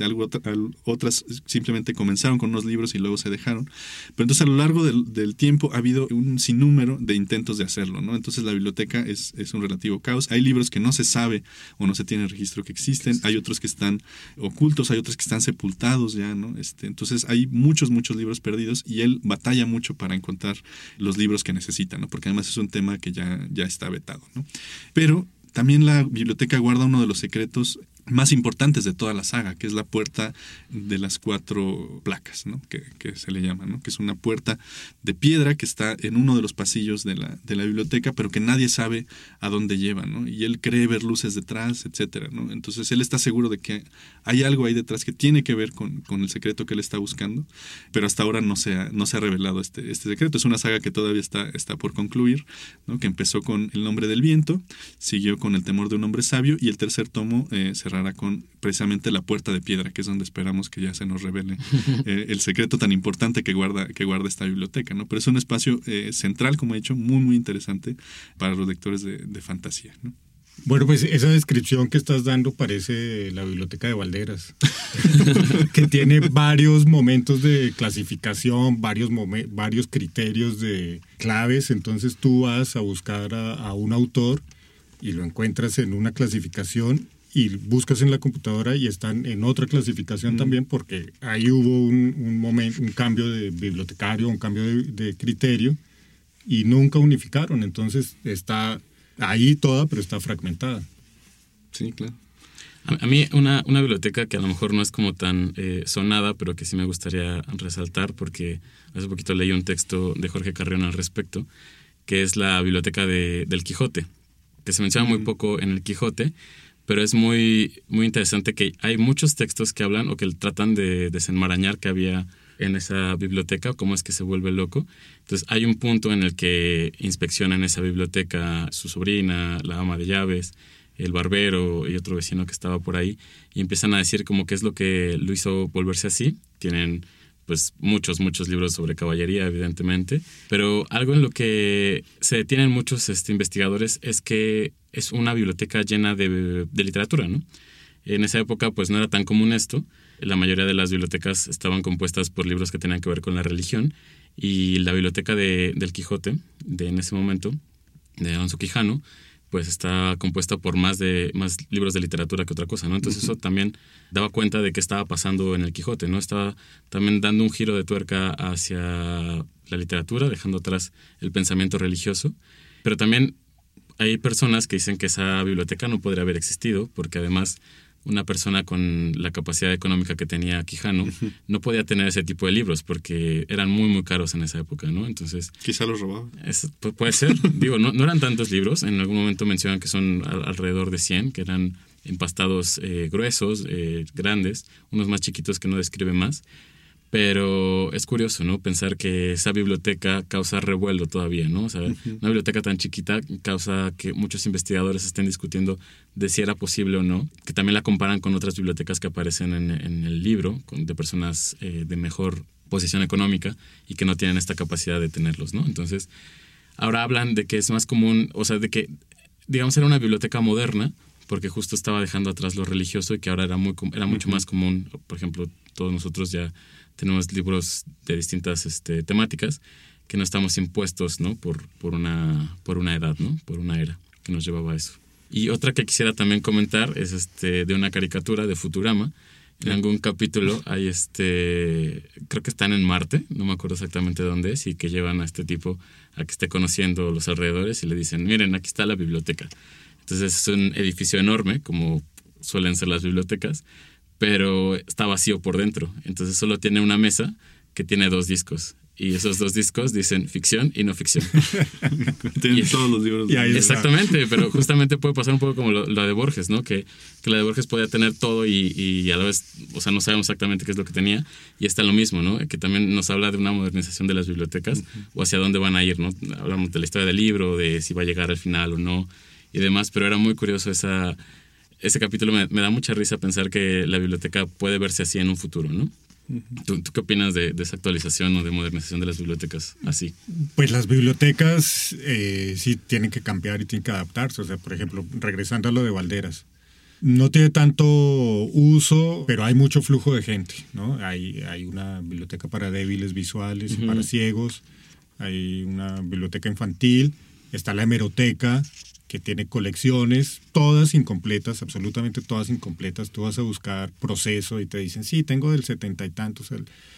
otras simplemente comenzaron con unos libros y luego se dejaron, pero entonces a lo largo del tiempo ha habido un sinnúmero de intentos de hacerlo, ¿no? Entonces la biblioteca es un relativo caos, hay libros que no se sabe o no se tiene registro que existen, hay otros que están ocultos, hay otros que están sepultados ya, ¿no? Entonces hay muchos libros perdidos y él batalla mucho para encontrar los libros que necesita, ¿no? Porque además es un tema que ya está vetado, ¿no? Pero también la biblioteca guarda uno de los secretos más importantes de toda la saga, que es la puerta de las 4 placas, ¿no? Que se le llama, ¿no? Que es una puerta de piedra que está en uno de los pasillos de la biblioteca, pero que nadie sabe a dónde lleva, ¿no? Y él cree ver luces detrás, etcétera, ¿no? Entonces él está seguro de que hay algo ahí detrás que tiene que ver con el secreto que él está buscando, pero hasta ahora no se ha revelado este secreto. Es una saga que todavía está por concluir, ¿no? Que empezó con El nombre del viento, siguió con El temor de un hombre sabio y el tercer tomo cerrará con precisamente La puerta de piedra, que es donde esperamos que ya se nos revele el secreto tan importante que guarda esta biblioteca, ¿no? Pero es un espacio central, como he dicho, muy interesante para los lectores de fantasía, ¿no? Bueno, pues esa descripción que estás dando parece la biblioteca de Valderas, que tiene varios momentos de clasificación, varios criterios de claves. Entonces tú vas a buscar a un autor y lo encuentras en una clasificación y buscas en la computadora y están en otra clasificación también, porque ahí hubo un momento, un cambio de bibliotecario, un cambio de criterio y nunca unificaron. Entonces está ahí toda, pero está fragmentada. Sí, claro. A mí una biblioteca que a lo mejor no es como tan sonada, pero que sí me gustaría resaltar, porque hace poquito leí un texto de Jorge Carrión al respecto, que es la biblioteca del Quijote, que se menciona muy poco en el Quijote, pero es muy interesante que hay muchos textos que hablan o que tratan de desenmarañar que había en esa biblioteca, cómo es que se vuelve loco. Entonces hay un punto en el que inspeccionan esa biblioteca su sobrina, la ama de llaves, el barbero y otro vecino que estaba por ahí, y empiezan a decir como qué es lo que lo hizo volverse así. Tienen pues muchos libros sobre caballería, evidentemente, pero algo en lo que se detienen muchos investigadores es que es una biblioteca llena de literatura, ¿no? En esa época pues no era tan común esto. La mayoría de las bibliotecas estaban compuestas por libros que tenían que ver con la religión, y la biblioteca del Quijote, en ese momento, de Alonso Quijano, pues está compuesta por más libros de literatura que otra cosa, ¿no? Entonces eso también daba cuenta de qué estaba pasando en el Quijote, ¿no? Estaba también dando un giro de tuerca hacia la literatura, dejando atrás el pensamiento religioso. Pero también hay personas que dicen que esa biblioteca no podría haber existido, porque además una persona con la capacidad económica que tenía Quijano no podía tener ese tipo de libros porque eran muy caros en esa época, ¿no? Entonces quizá los robaba. Puede ser. Digo, no eran tantos libros. En algún momento mencionan que son alrededor de 100, que eran empastados gruesos, grandes, unos más chiquitos que no describe más. Pero es curioso, ¿no? Pensar que esa biblioteca causa revuelo todavía, ¿no? O sea, una biblioteca tan chiquita causa que muchos investigadores estén discutiendo de si era posible o no, que también la comparan con otras bibliotecas que aparecen en el libro, de personas de mejor posición económica y que no tienen esta capacidad de tenerlos, ¿no? Entonces, ahora hablan de que es más común, o sea, de que, digamos, era una biblioteca moderna, porque justo estaba dejando atrás lo religioso y que ahora era mucho más común. Por ejemplo, todos nosotros ya tenemos libros de distintas temáticas que no estamos impuestos, ¿no? por una edad, ¿no? Por una era que nos llevaba a eso. Y otra que quisiera también comentar es de una caricatura de Futurama. En algún capítulo hay creo que están en Marte, no me acuerdo exactamente dónde es, y que llevan a este tipo a que esté conociendo los alrededores y le dicen, miren, aquí está la biblioteca. Entonces es un edificio enorme, como suelen ser las bibliotecas, pero está vacío por dentro. Entonces solo tiene una mesa que tiene 2 discos. Y esos 2 discos dicen ficción y no ficción. Tienen todos los libros. Exactamente, pero justamente puede pasar un poco como la de Borges, ¿no? Que la de Borges podía tener todo y a la vez, o sea, no sabemos exactamente qué es lo que tenía. Y está lo mismo, ¿no? Que también nos habla de una modernización de las bibliotecas o hacia dónde van a ir, ¿no? Hablamos de la historia del libro, de si va a llegar al final o no y demás, pero era muy curioso ese capítulo. Me da mucha risa pensar que la biblioteca puede verse así en un futuro, ¿no? ¿Tú qué opinas de esa actualización o de modernización de las bibliotecas así? Pues las bibliotecas sí tienen que cambiar y tienen que adaptarse. O sea, por ejemplo, regresando a lo de Valderas, no tiene tanto uso, pero hay mucho flujo de gente, ¿no? Hay una biblioteca para débiles visuales y para ciegos, hay una biblioteca infantil, está la hemeroteca, que tiene colecciones, todas incompletas, absolutamente todas incompletas. Tú vas a buscar Proceso y te dicen, sí, tengo del 70 y tantos.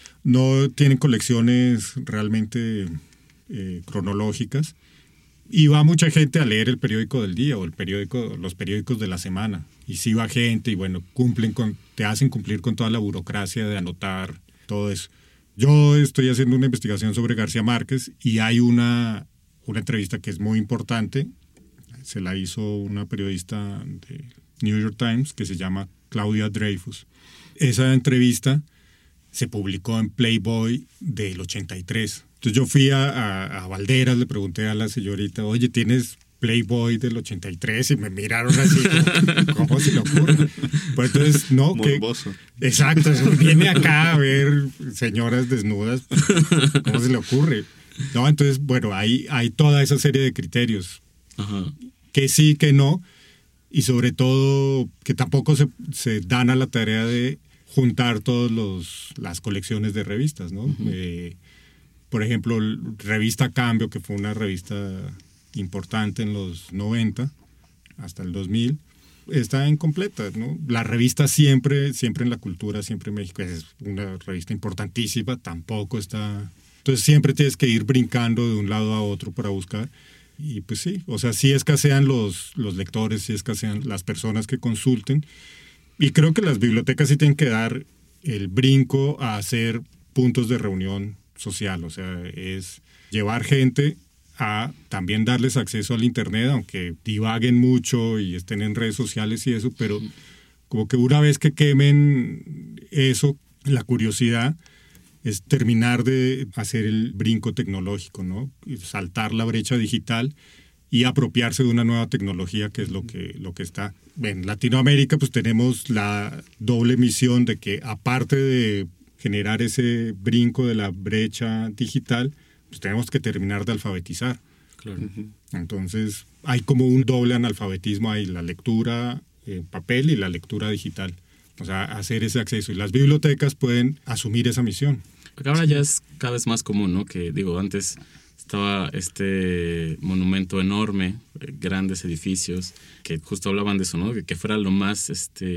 No tienen colecciones realmente cronológicas. Y va mucha gente a leer el periódico del día o los periódicos de la semana. Y sí va gente y bueno, te hacen cumplir con toda la burocracia de anotar todo eso. Yo estoy haciendo una investigación sobre García Márquez y hay una entrevista que es muy importante. Se la hizo una periodista de New York Times que se llama Claudia Dreyfus. Esa entrevista se publicó en Playboy del 83. Entonces yo fui a Valderas, le pregunté a la señorita, oye, ¿tienes Playboy del 83? Y me miraron así, ¿cómo se le ocurre? Pues entonces, no, morboso. Exacto, viene acá a ver señoras desnudas, ¿cómo se le ocurre? No, entonces, bueno, hay toda esa serie de criterios. Ajá. Que sí, que no, y sobre todo que tampoco se dan a la tarea de juntar todas las colecciones de revistas, ¿no? Por ejemplo, Revista Cambio, que fue una revista importante en los 90 hasta el 2000, está incompleta, ¿no? La revista siempre en la cultura, siempre en México, es una revista importantísima, tampoco está. Entonces siempre tienes que ir brincando de un lado a otro para buscar. Y pues sí, o sea, sí escasean los lectores, sí escasean las personas que consulten. Y creo que las bibliotecas sí tienen que dar el brinco a hacer puntos de reunión social. O sea, es llevar gente a también darles acceso al internet, aunque divaguen mucho y estén en redes sociales y eso, pero como que una vez que quemen eso, la curiosidad, es terminar de hacer el brinco tecnológico, ¿no? Saltar la brecha digital y apropiarse de una nueva tecnología que es lo que está. En Latinoamérica pues tenemos la doble misión de que aparte de generar ese brinco de la brecha digital, pues tenemos que terminar de alfabetizar. Claro. Entonces hay como un doble analfabetismo, hay la lectura en papel y la lectura digital. O sea, hacer ese acceso. Y las bibliotecas pueden asumir esa misión. Porque ahora ya es cada vez más común, ¿no? Que digo, antes estaba este monumento enorme, grandes edificios, que justo hablaban de eso, ¿no? Que fuera lo más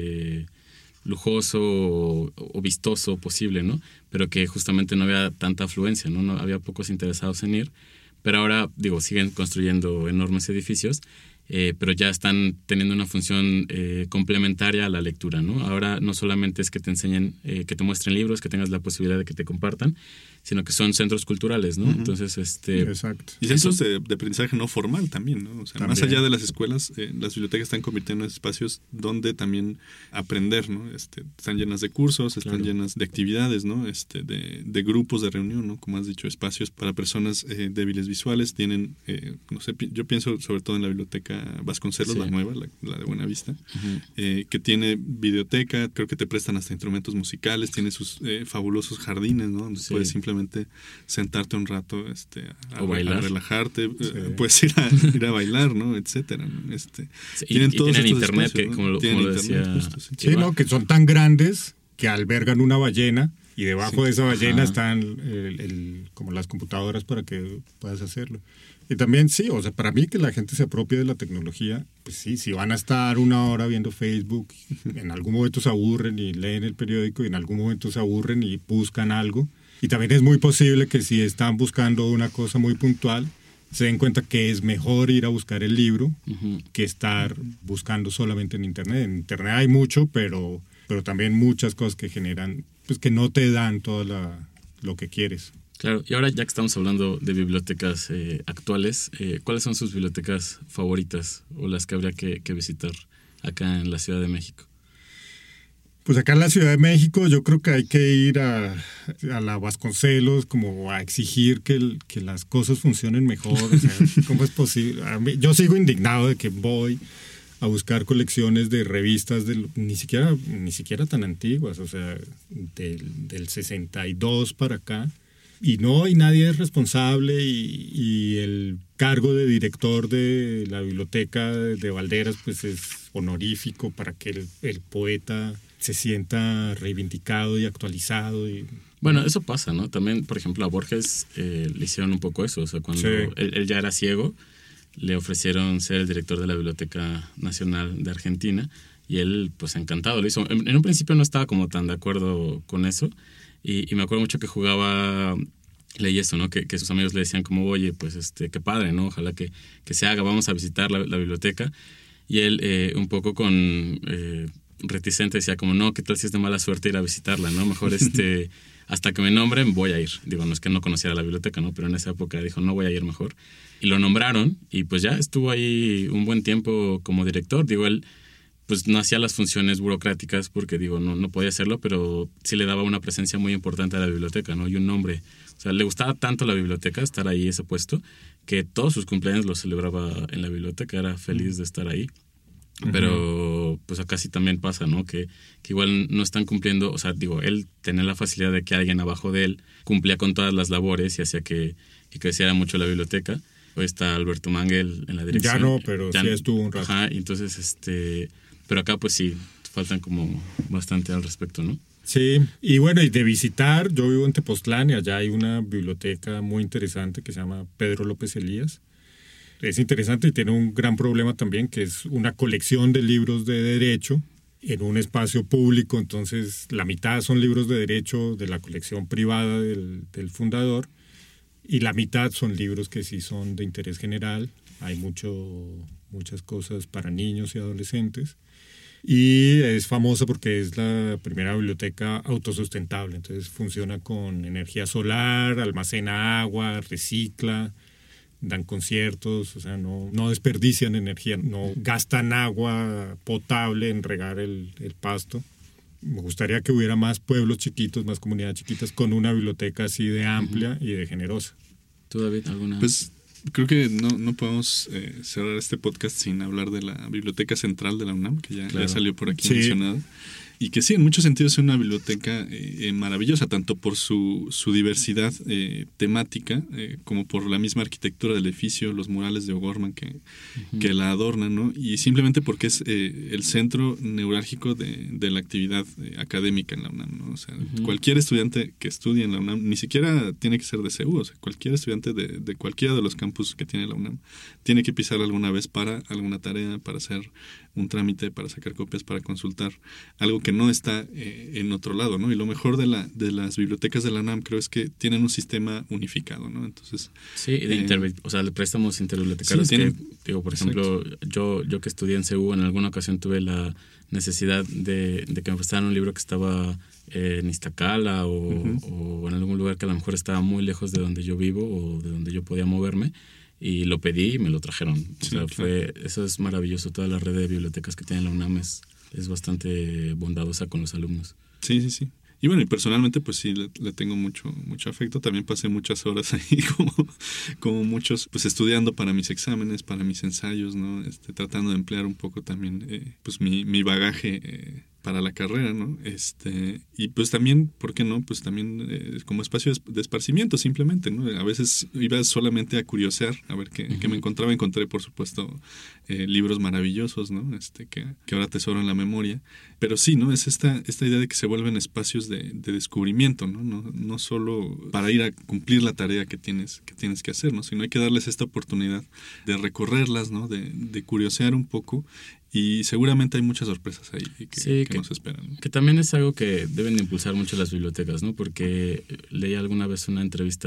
lujoso o vistoso posible, ¿no? Pero que justamente no había tanta afluencia, ¿no? No había pocos interesados en ir. Pero ahora, digo, siguen construyendo enormes edificios, pero ya están teniendo una función complementaria a la lectura, ¿no? Ahora no solamente es que te enseñen, que te muestren libros, que tengas la posibilidad de que te compartan, sino que son centros culturales, ¿no? Entonces, Exacto. Y centros de aprendizaje no formal también, ¿no? O sea, También. más allá de las escuelas, las bibliotecas están convirtiendo en espacios donde también aprender, ¿no? Están llenas de cursos, están llenas de actividades, ¿no? De grupos de reunión, ¿no? Como has dicho, espacios para personas débiles visuales. Tienen, no sé, yo pienso sobre todo en la biblioteca Vasconcelos, la nueva, la de Buenavista, que tiene videoteca, creo que te prestan hasta instrumentos musicales, tiene sus fabulosos jardines, ¿no? Donde puedes simplemente sentarte un rato o bailar. a relajarte, puedes ir a bailar, ¿no? Etcétera, ¿no? Tienen todos estos internet, espacios, que ¿no? como lo decía. Justo, sí. Sí, ¿no? Que son tan grandes que albergan una ballena y debajo de esa ballena están como las computadoras para que puedas hacerlo. Y también sí, o sea, para mí que la gente se apropie de la tecnología, pues sí, si van a estar una hora viendo Facebook, en algún momento se aburren y leen el periódico y en algún momento se aburren y buscan algo. Y también es muy posible que si están buscando una cosa muy puntual, se den cuenta que es mejor ir a buscar el libro que estar buscando solamente en Internet. En Internet hay mucho, pero también muchas cosas que generan, pues que no te dan todo lo que quieres. Claro, y ahora ya que estamos hablando de bibliotecas actuales, ¿cuáles son sus bibliotecas favoritas o las que habría que visitar acá en la Ciudad de México? Pues acá en la Ciudad de México yo creo que hay que ir a la Vasconcelos como a exigir que las cosas funcionen mejor. O sea, ¿cómo es posible? Yo sigo indignado de que voy a buscar colecciones de revistas ni siquiera tan antiguas, o sea, del 62 para acá. Y nadie es responsable y el cargo de director de la biblioteca de Valderas pues es honorífico para que el poeta se sienta reivindicado y actualizado. Bueno, eso pasa, ¿no? También, por ejemplo, a Borges le hicieron un poco eso. O sea, cuando él ya era ciego, le ofrecieron ser el director de la Biblioteca Nacional de Argentina y él, pues, encantado lo hizo. En un principio no estaba como tan de acuerdo con eso y me acuerdo mucho que leí eso, ¿no? Que sus amigos le decían como, oye, pues, qué padre, ¿no? Ojalá que se haga, vamos a visitar la biblioteca. Y él, un poco con reticente, decía como, no, ¿qué tal si es de mala suerte ir a visitarla, no? Mejor hasta que me nombren voy a ir. Digo, no es que no conociera la biblioteca, ¿no? Pero en esa época dijo, no, voy a ir mejor. Y lo nombraron y pues ya estuvo ahí un buen tiempo como director. Digo, él pues no hacía las funciones burocráticas porque, digo, no podía hacerlo, pero sí le daba una presencia muy importante a la biblioteca, ¿no? Y un nombre. O sea, le gustaba tanto la biblioteca, estar ahí, ese puesto, que todos sus cumpleaños los celebraba en la biblioteca, era feliz de estar ahí. Pero pues acá sí también pasa, ¿no? Que igual no están cumpliendo, o sea, digo, él tenía la facilidad de que alguien abajo de él cumplía con todas las labores y hacía que creciera mucho la biblioteca. Hoy está Alberto Manguel en la dirección. Ya no, pero sí estuvo un rato. Ajá, entonces, pero acá pues sí, faltan como bastante al respecto, ¿no? Sí, y bueno, y de visitar, yo vivo en Tepoztlán y allá hay una biblioteca muy interesante que se llama Pedro López Elías. Es interesante y tiene un gran problema también, que es una colección de libros de derecho en un espacio público. Entonces, la mitad son libros de derecho de la colección privada del fundador y la mitad son libros que sí son de interés general. Hay muchas cosas para niños y adolescentes. Y es famosa porque es la primera biblioteca autosustentable. Entonces, funciona con energía solar, almacena agua, recicla, dan conciertos, o sea, no desperdician energía, no gastan agua potable en regar el pasto. Me gustaría que hubiera más pueblos chiquitos, más comunidades chiquitas con una biblioteca así de amplia y de generosa. ¿Tú, David, alguna? Pues creo que no podemos cerrar este podcast sin hablar de la Biblioteca Central de la UNAM, que ya salió por aquí mencionada. Y que sí, en muchos sentidos es una biblioteca maravillosa, tanto por su diversidad temática, como por la misma arquitectura del edificio, los murales de O'Gorman que la adornan, ¿no? Y simplemente porque es el centro neurálgico de la actividad académica en la UNAM, ¿no? O sea, cualquier estudiante que estudie en la UNAM, ni siquiera tiene que ser de CEU, o sea, cualquier estudiante de cualquiera de los campus que tiene la UNAM, tiene que pisar alguna vez para alguna tarea, para hacer un trámite, para sacar copias, para consultar, algo que que no está en otro lado, ¿no? Y lo mejor de las bibliotecas de la UNAM creo es que tienen un sistema unificado, ¿no? Entonces... Sí, o sea, le préstamos interbibliotecarios sí, que, digo, por ejemplo, yo que estudié en CU, en alguna ocasión tuve la necesidad de que me prestaran un libro que estaba en Iztacala o en algún lugar que a lo mejor estaba muy lejos de donde yo vivo o de donde yo podía moverme, y lo pedí y me lo trajeron. O sea, eso es maravilloso. Toda la red de bibliotecas que tiene la UNAM es bastante bondadosa con los alumnos. Sí. Y bueno, y personalmente pues sí le tengo mucho afecto. También pasé muchas horas ahí como muchos, pues estudiando para mis exámenes, para mis ensayos, ¿no? Tratando de emplear un poco también pues mi bagaje para la carrera, ¿no? Y pues también, ¿por qué no? Pues también como espacio de esparcimiento simplemente, ¿no? A veces iba solamente a curiosear, a ver qué me encontraba. Encontré, por supuesto, libros maravillosos, ¿no? Que ahora atesoro en la memoria. Pero sí, ¿no? Es esta idea de que se vuelven espacios de descubrimiento, ¿no? No solo para ir a cumplir la tarea que tienes que hacer, ¿no? Sino hay que darles esta oportunidad de recorrerlas, ¿no? De curiosear un poco. Y seguramente hay muchas sorpresas ahí que nos esperan, ¿no? Que también es algo que deben de impulsar mucho las bibliotecas, ¿no? Porque leí alguna vez una entrevista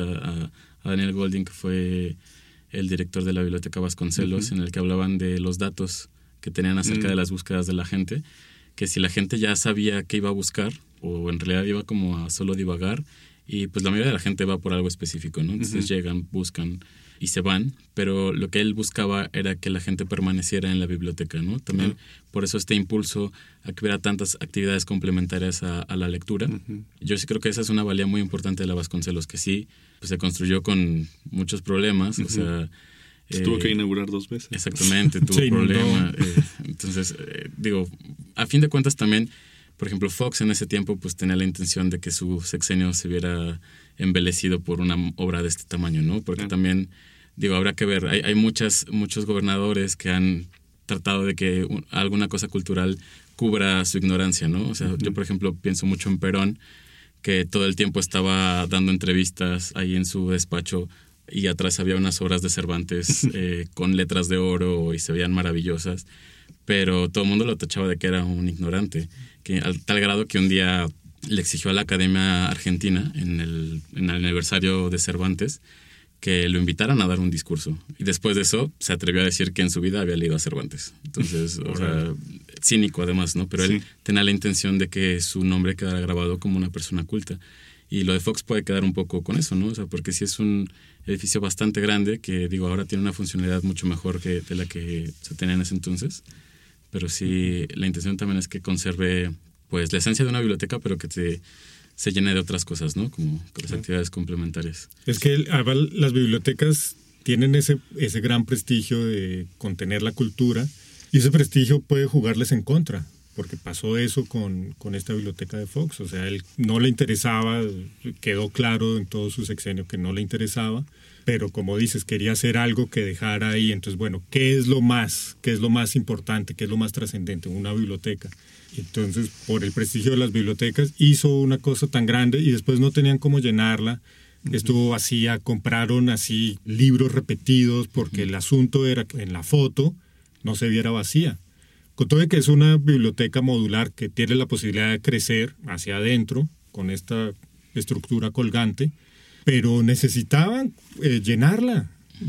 a Daniel Golding, que fue el director de la Biblioteca Vasconcelos, en el que hablaban de los datos que tenían acerca de las búsquedas de la gente, que si la gente ya sabía qué iba a buscar, o en realidad iba como a solo divagar, y pues la mayoría de la gente va por algo específico, ¿no? Entonces llegan, buscan y se van, pero lo que él buscaba era que la gente permaneciera en la biblioteca, ¿no? También por eso este impulso a que hubiera tantas actividades complementarias a la lectura. Yo sí creo que esa es una valía muy importante de la Vasconcelos, que sí, pues se construyó con muchos problemas, o sea... tuvo que inaugurar 2 veces. Exactamente, tuvo problemas. Entonces, digo, a fin de cuentas también, por ejemplo, Fox en ese tiempo pues tenía la intención de que su sexenio se viera embelecido por una obra de este tamaño, ¿no? Porque también, digo, habrá que ver, hay muchos gobernadores que han tratado de que alguna cosa cultural cubra su ignorancia, ¿no? O sea, yo por ejemplo pienso mucho en Perón, que todo el tiempo estaba dando entrevistas ahí en su despacho y atrás había unas obras de Cervantes con letras de oro y se veían maravillosas, pero todo el mundo lo tachaba de que era un ignorante, que al tal grado que un día le exigió a la Academia Argentina en el aniversario de Cervantes que lo invitaran a dar un discurso. Y después de eso se atrevió a decir que en su vida había leído a Cervantes. Entonces, o sea, cínico además, ¿no? Pero él tenía la intención de que su nombre quedara grabado como una persona culta. Y lo de Fox puede quedar un poco con eso, ¿no? O sea, porque sí es un edificio bastante grande que, digo, ahora tiene una funcionalidad mucho mejor que de la que se tenía en ese entonces. Pero sí, la intención también es que conserve pues la esencia de una biblioteca, pero que se llene de otras cosas, ¿no? Como las actividades complementarias. Es que las bibliotecas tienen ese gran prestigio de contener la cultura, y ese prestigio puede jugarles en contra, porque pasó eso con esta biblioteca de Fox. O sea, él no le interesaba, quedó claro en todo su sexenio que no le interesaba, pero como dices, quería hacer algo que dejara ahí. Entonces, bueno, ¿qué es lo más importante, qué es lo más trascendente? Una biblioteca. Entonces, por el prestigio de las bibliotecas, hizo una cosa tan grande y después no tenían cómo llenarla. Estuvo vacía, compraron así libros repetidos porque el asunto era que en la foto no se viera vacía. Con todo de que es una biblioteca modular que tiene la posibilidad de crecer hacia adentro con esta estructura colgante, pero necesitaban llenarla.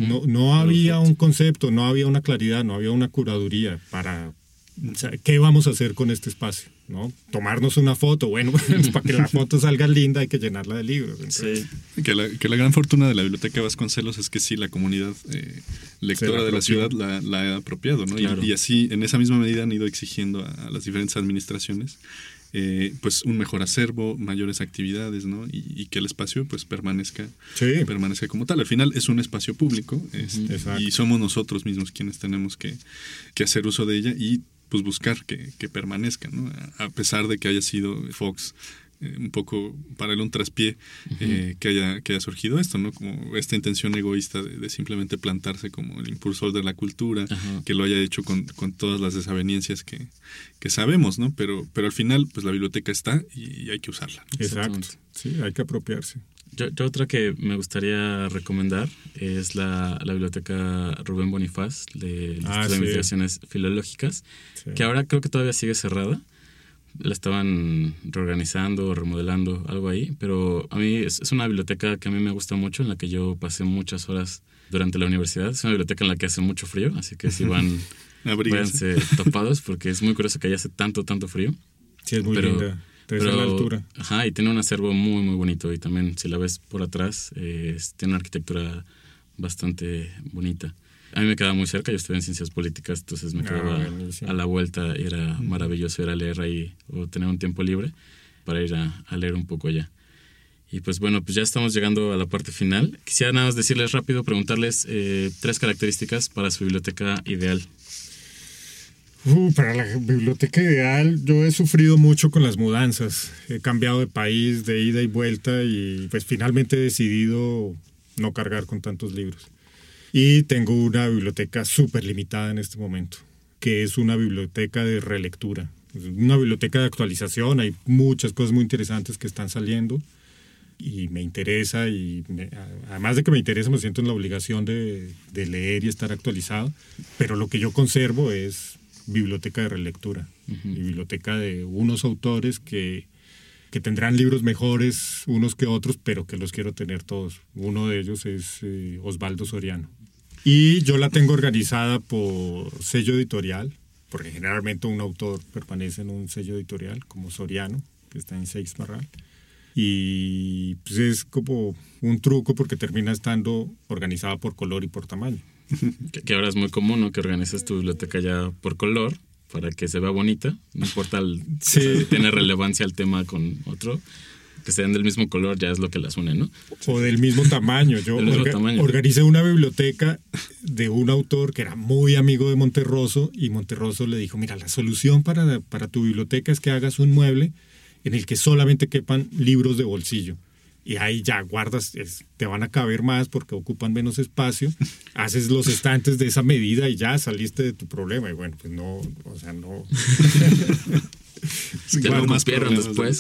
No había un concepto, no había una claridad, no había una curaduría para... O sea, ¿qué vamos a hacer con este espacio? ¿No? Tomarnos una foto. Bueno, para que la foto salga linda hay que llenarla de libros. Entonces. Sí. Que la gran fortuna de la Biblioteca Vasconcelos es que sí, la comunidad lectora de la ciudad la ha apropiado, ¿no? Claro. Y así, en esa misma medida han ido exigiendo a las diferentes administraciones pues un mejor acervo, mayores actividades, ¿no? Y que el espacio pues permanezca como tal. Al final es un espacio público y somos nosotros mismos quienes tenemos que hacer uso de ella y pues buscar que permanezca, ¿no? A pesar de que haya sido Fox un poco para él un traspié que haya surgido esto, ¿no? Como esta intención egoísta de simplemente plantarse como el impulsor de la cultura, que lo haya hecho con todas las desavenencias que sabemos, ¿no? Pero al final pues la biblioteca está y hay que usarla, ¿no? Exacto, sí, hay que apropiarse. Yo otra que me gustaría recomendar es la biblioteca Rubén Bonifaz de Instituto de Investigaciones Filológicas, que ahora creo que todavía sigue cerrada, la estaban reorganizando, remodelando, algo ahí. Pero a mí es una biblioteca que a mí me gusta mucho, en la que yo pasé muchas horas durante la universidad. Es una biblioteca en la que hace mucho frío, así que si van, váyanse tapados, porque es muy curioso que haya hace tanto frío. Sí, es muy linda. Pero a la altura. Ajá, y tiene un acervo muy, muy bonito. Y también, si la ves por atrás, tiene una arquitectura bastante bonita. A mí me quedaba muy cerca, yo estudié en Ciencias Políticas, entonces me quedaba a la vuelta y era maravilloso ir a leer ahí o tener un tiempo libre para ir a leer un poco allá. Y pues bueno, pues ya estamos llegando a la parte final. Quisiera nada más decirles rápido, preguntarles 3 características para su biblioteca ideal. Para la biblioteca ideal, yo he sufrido mucho con las mudanzas. He cambiado de país, de ida y vuelta, y pues finalmente he decidido no cargar con tantos libros. Y tengo una biblioteca súper limitada en este momento, que es una biblioteca de relectura. Una biblioteca de actualización, hay muchas cosas muy interesantes que están saliendo y me interesa, además de que me interesa, me siento en la obligación de leer y estar actualizado, pero lo que yo conservo es biblioteca de relectura, y biblioteca de unos autores que tendrán libros mejores unos que otros, pero que los quiero tener todos. Uno de ellos es Osvaldo Soriano. Y yo la tengo organizada por sello editorial, porque generalmente un autor permanece en un sello editorial, como Soriano, que está en Seix Barral. Y pues es como un truco porque termina estando organizada por color y por tamaño. Que ahora es muy común, ¿no? Que organizas tu biblioteca ya por color para que se vea bonita. No importa si tiene relevancia el tema con otro. Que sean del mismo color ya es lo que las une, ¿no? O del mismo tamaño. Yo organicé una biblioteca de un autor que era muy amigo de Monterroso y Monterroso le dijo, mira, la solución para tu biblioteca es que hagas un mueble en el que solamente quepan libros de bolsillo. Y ahí ya guardas, te van a caber más porque ocupan menos espacio, haces los estantes de esa medida y ya saliste de tu problema. Y bueno, pues no, o sea, no. Ya lo rompieron después.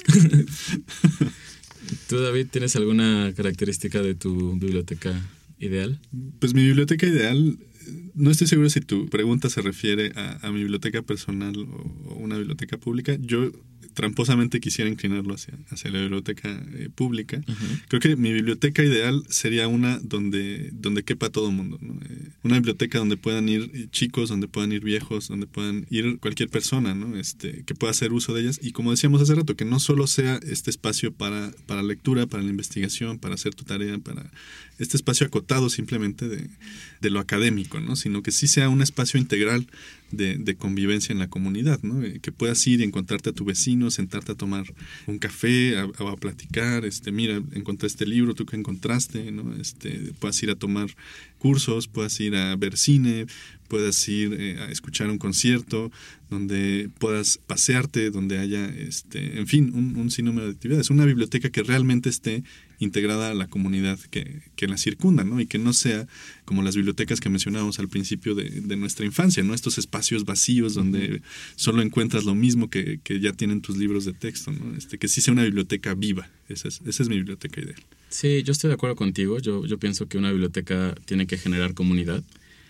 ¿Tú, David, tienes alguna característica de tu biblioteca ideal? Pues mi biblioteca ideal, no estoy seguro si tu pregunta se refiere a mi biblioteca personal o una biblioteca pública. Yo tramposamente quisiera inclinarlo hacia la biblioteca pública. Uh-huh. Creo que mi biblioteca ideal sería una donde quepa todo el mundo, ¿no? Una biblioteca donde puedan ir chicos, donde puedan ir viejos, donde puedan ir cualquier persona, ¿no? Que pueda hacer uso de ellas. Y como decíamos hace rato, que no solo sea este espacio para lectura, para la investigación, para hacer tu tarea, para este espacio acotado simplemente de lo académico, ¿no? Sino que sí sea un espacio integral de convivencia en la comunidad, ¿no? Que puedas ir y encontrarte a tu vecino, sentarte a tomar un café, a platicar, mira, encontré este libro, ¿tú qué encontraste? ¿No? Puedas ir a tomar cursos, puedas ir a ver cine, puedas ir a escuchar un concierto, donde puedas pasearte, donde haya, en fin, un sinnúmero de actividades. Una biblioteca que realmente esté integrada a la comunidad que la circunda, ¿no? Y que no sea como las bibliotecas que mencionábamos al principio de nuestra infancia, ¿no? Estos espacios vacíos donde solo encuentras lo mismo que ya tienen tus libros de texto, ¿no? Que sí sea una biblioteca viva. Esa es mi biblioteca ideal. Sí, yo estoy de acuerdo contigo. Yo pienso que una biblioteca tiene que generar comunidad.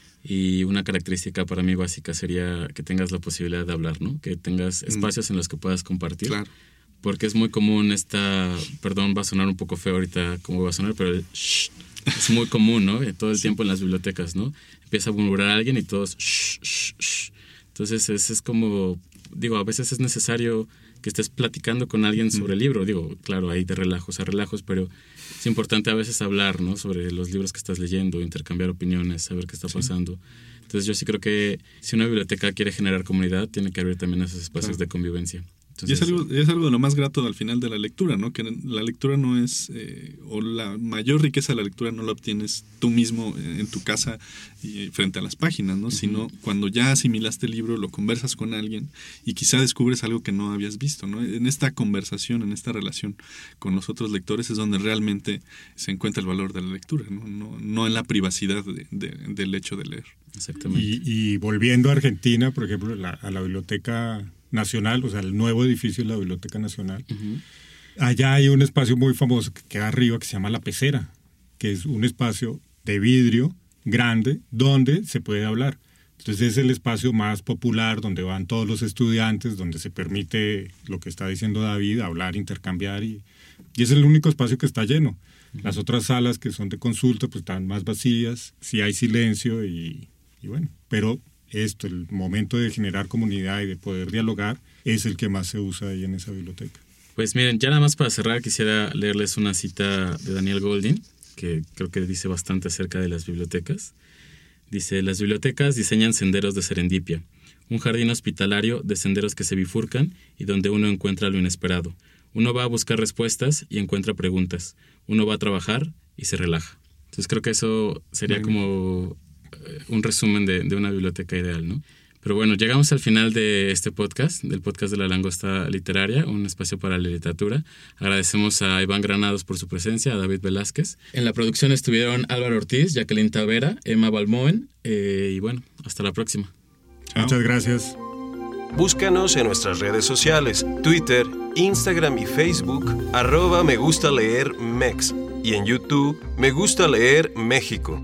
Y una característica para mí básica sería que tengas la posibilidad de hablar, ¿no? Que tengas espacios en los que puedas compartir. Claro. Porque es muy común perdón, va a sonar un poco feo ahorita como va a sonar, pero el shh es muy común, ¿no? Todo el tiempo en las bibliotecas, ¿no? Empieza a murmurar a alguien y todos shh, shh, shh. Entonces es como, digo, a veces es necesario que estés platicando con alguien sobre el libro. Digo, claro, hay de relajos a relajos, pero es importante a veces hablar, ¿no? Sobre los libros que estás leyendo, intercambiar opiniones, saber qué está pasando. Entonces yo sí creo que si una biblioteca quiere generar comunidad, tiene que abrir también esos espacios de convivencia. Entonces, y es algo de lo más grato al final de la lectura, ¿no? Que la lectura no es, o la mayor riqueza de la lectura no la obtienes tú mismo en tu casa y frente a las páginas, ¿no? Uh-huh. Sino cuando ya asimilaste el libro, lo conversas con alguien y quizá descubres algo que no habías visto, ¿no? En esta conversación, en esta relación con los otros lectores es donde realmente se encuentra el valor de la lectura, ¿no? No en la privacidad del hecho de leer. Exactamente. Y volviendo a Argentina, por ejemplo, a la Biblioteca Nacional, o sea, el nuevo edificio de la Biblioteca Nacional. Uh-huh. Allá hay un espacio muy famoso que queda arriba que se llama La Pecera, que es un espacio de vidrio grande donde se puede hablar. Entonces es el espacio más popular donde van todos los estudiantes, donde se permite lo que está diciendo David, hablar, intercambiar y es el único espacio que está lleno. Las otras salas que son de consulta pues están más vacías, sí hay silencio y bueno, pero el momento de generar comunidad y de poder dialogar es el que más se usa ahí en esa biblioteca. Pues miren, ya nada más para cerrar quisiera leerles una cita de Daniel Goldin, que creo que dice bastante acerca de las bibliotecas. Dice, las bibliotecas diseñan senderos de serendipia, un jardín hospitalario de senderos que se bifurcan y donde uno encuentra lo inesperado. Uno va a buscar respuestas y encuentra preguntas. Uno va a trabajar y se relaja. Entonces creo que eso sería como un resumen de una biblioteca ideal, ¿no? Pero bueno, llegamos al final de este podcast, del podcast de La Langosta Literaria, un espacio para la literatura. Agradecemos a Iván Granados por su presencia, a David Velázquez. En la producción estuvieron Álvaro Ortiz, Jacqueline Tavera, Emma Balmoen, y bueno, hasta la próxima. Chao. Muchas gracias. Búscanos en nuestras redes sociales, Twitter, Instagram y Facebook, @megustaleermex, y en YouTube, Me Gusta Leer México.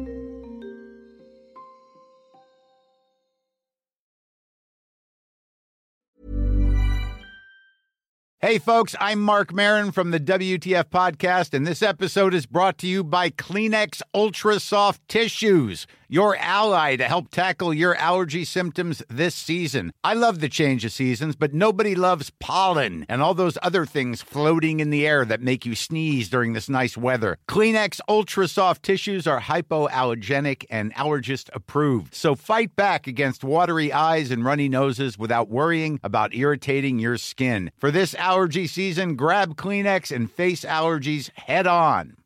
Hey, folks, I'm Mark Maron from the WTF Podcast, and this episode is brought to you by Kleenex Ultra Soft Tissues, your ally to help tackle your allergy symptoms this season. I love the change of seasons, but nobody loves pollen and all those other things floating in the air that make you sneeze during this nice weather. Kleenex Ultra Soft Tissues are hypoallergenic and allergist approved, so fight back against watery eyes and runny noses without worrying about irritating your skin. For this allergy season, grab Kleenex and face allergies head on.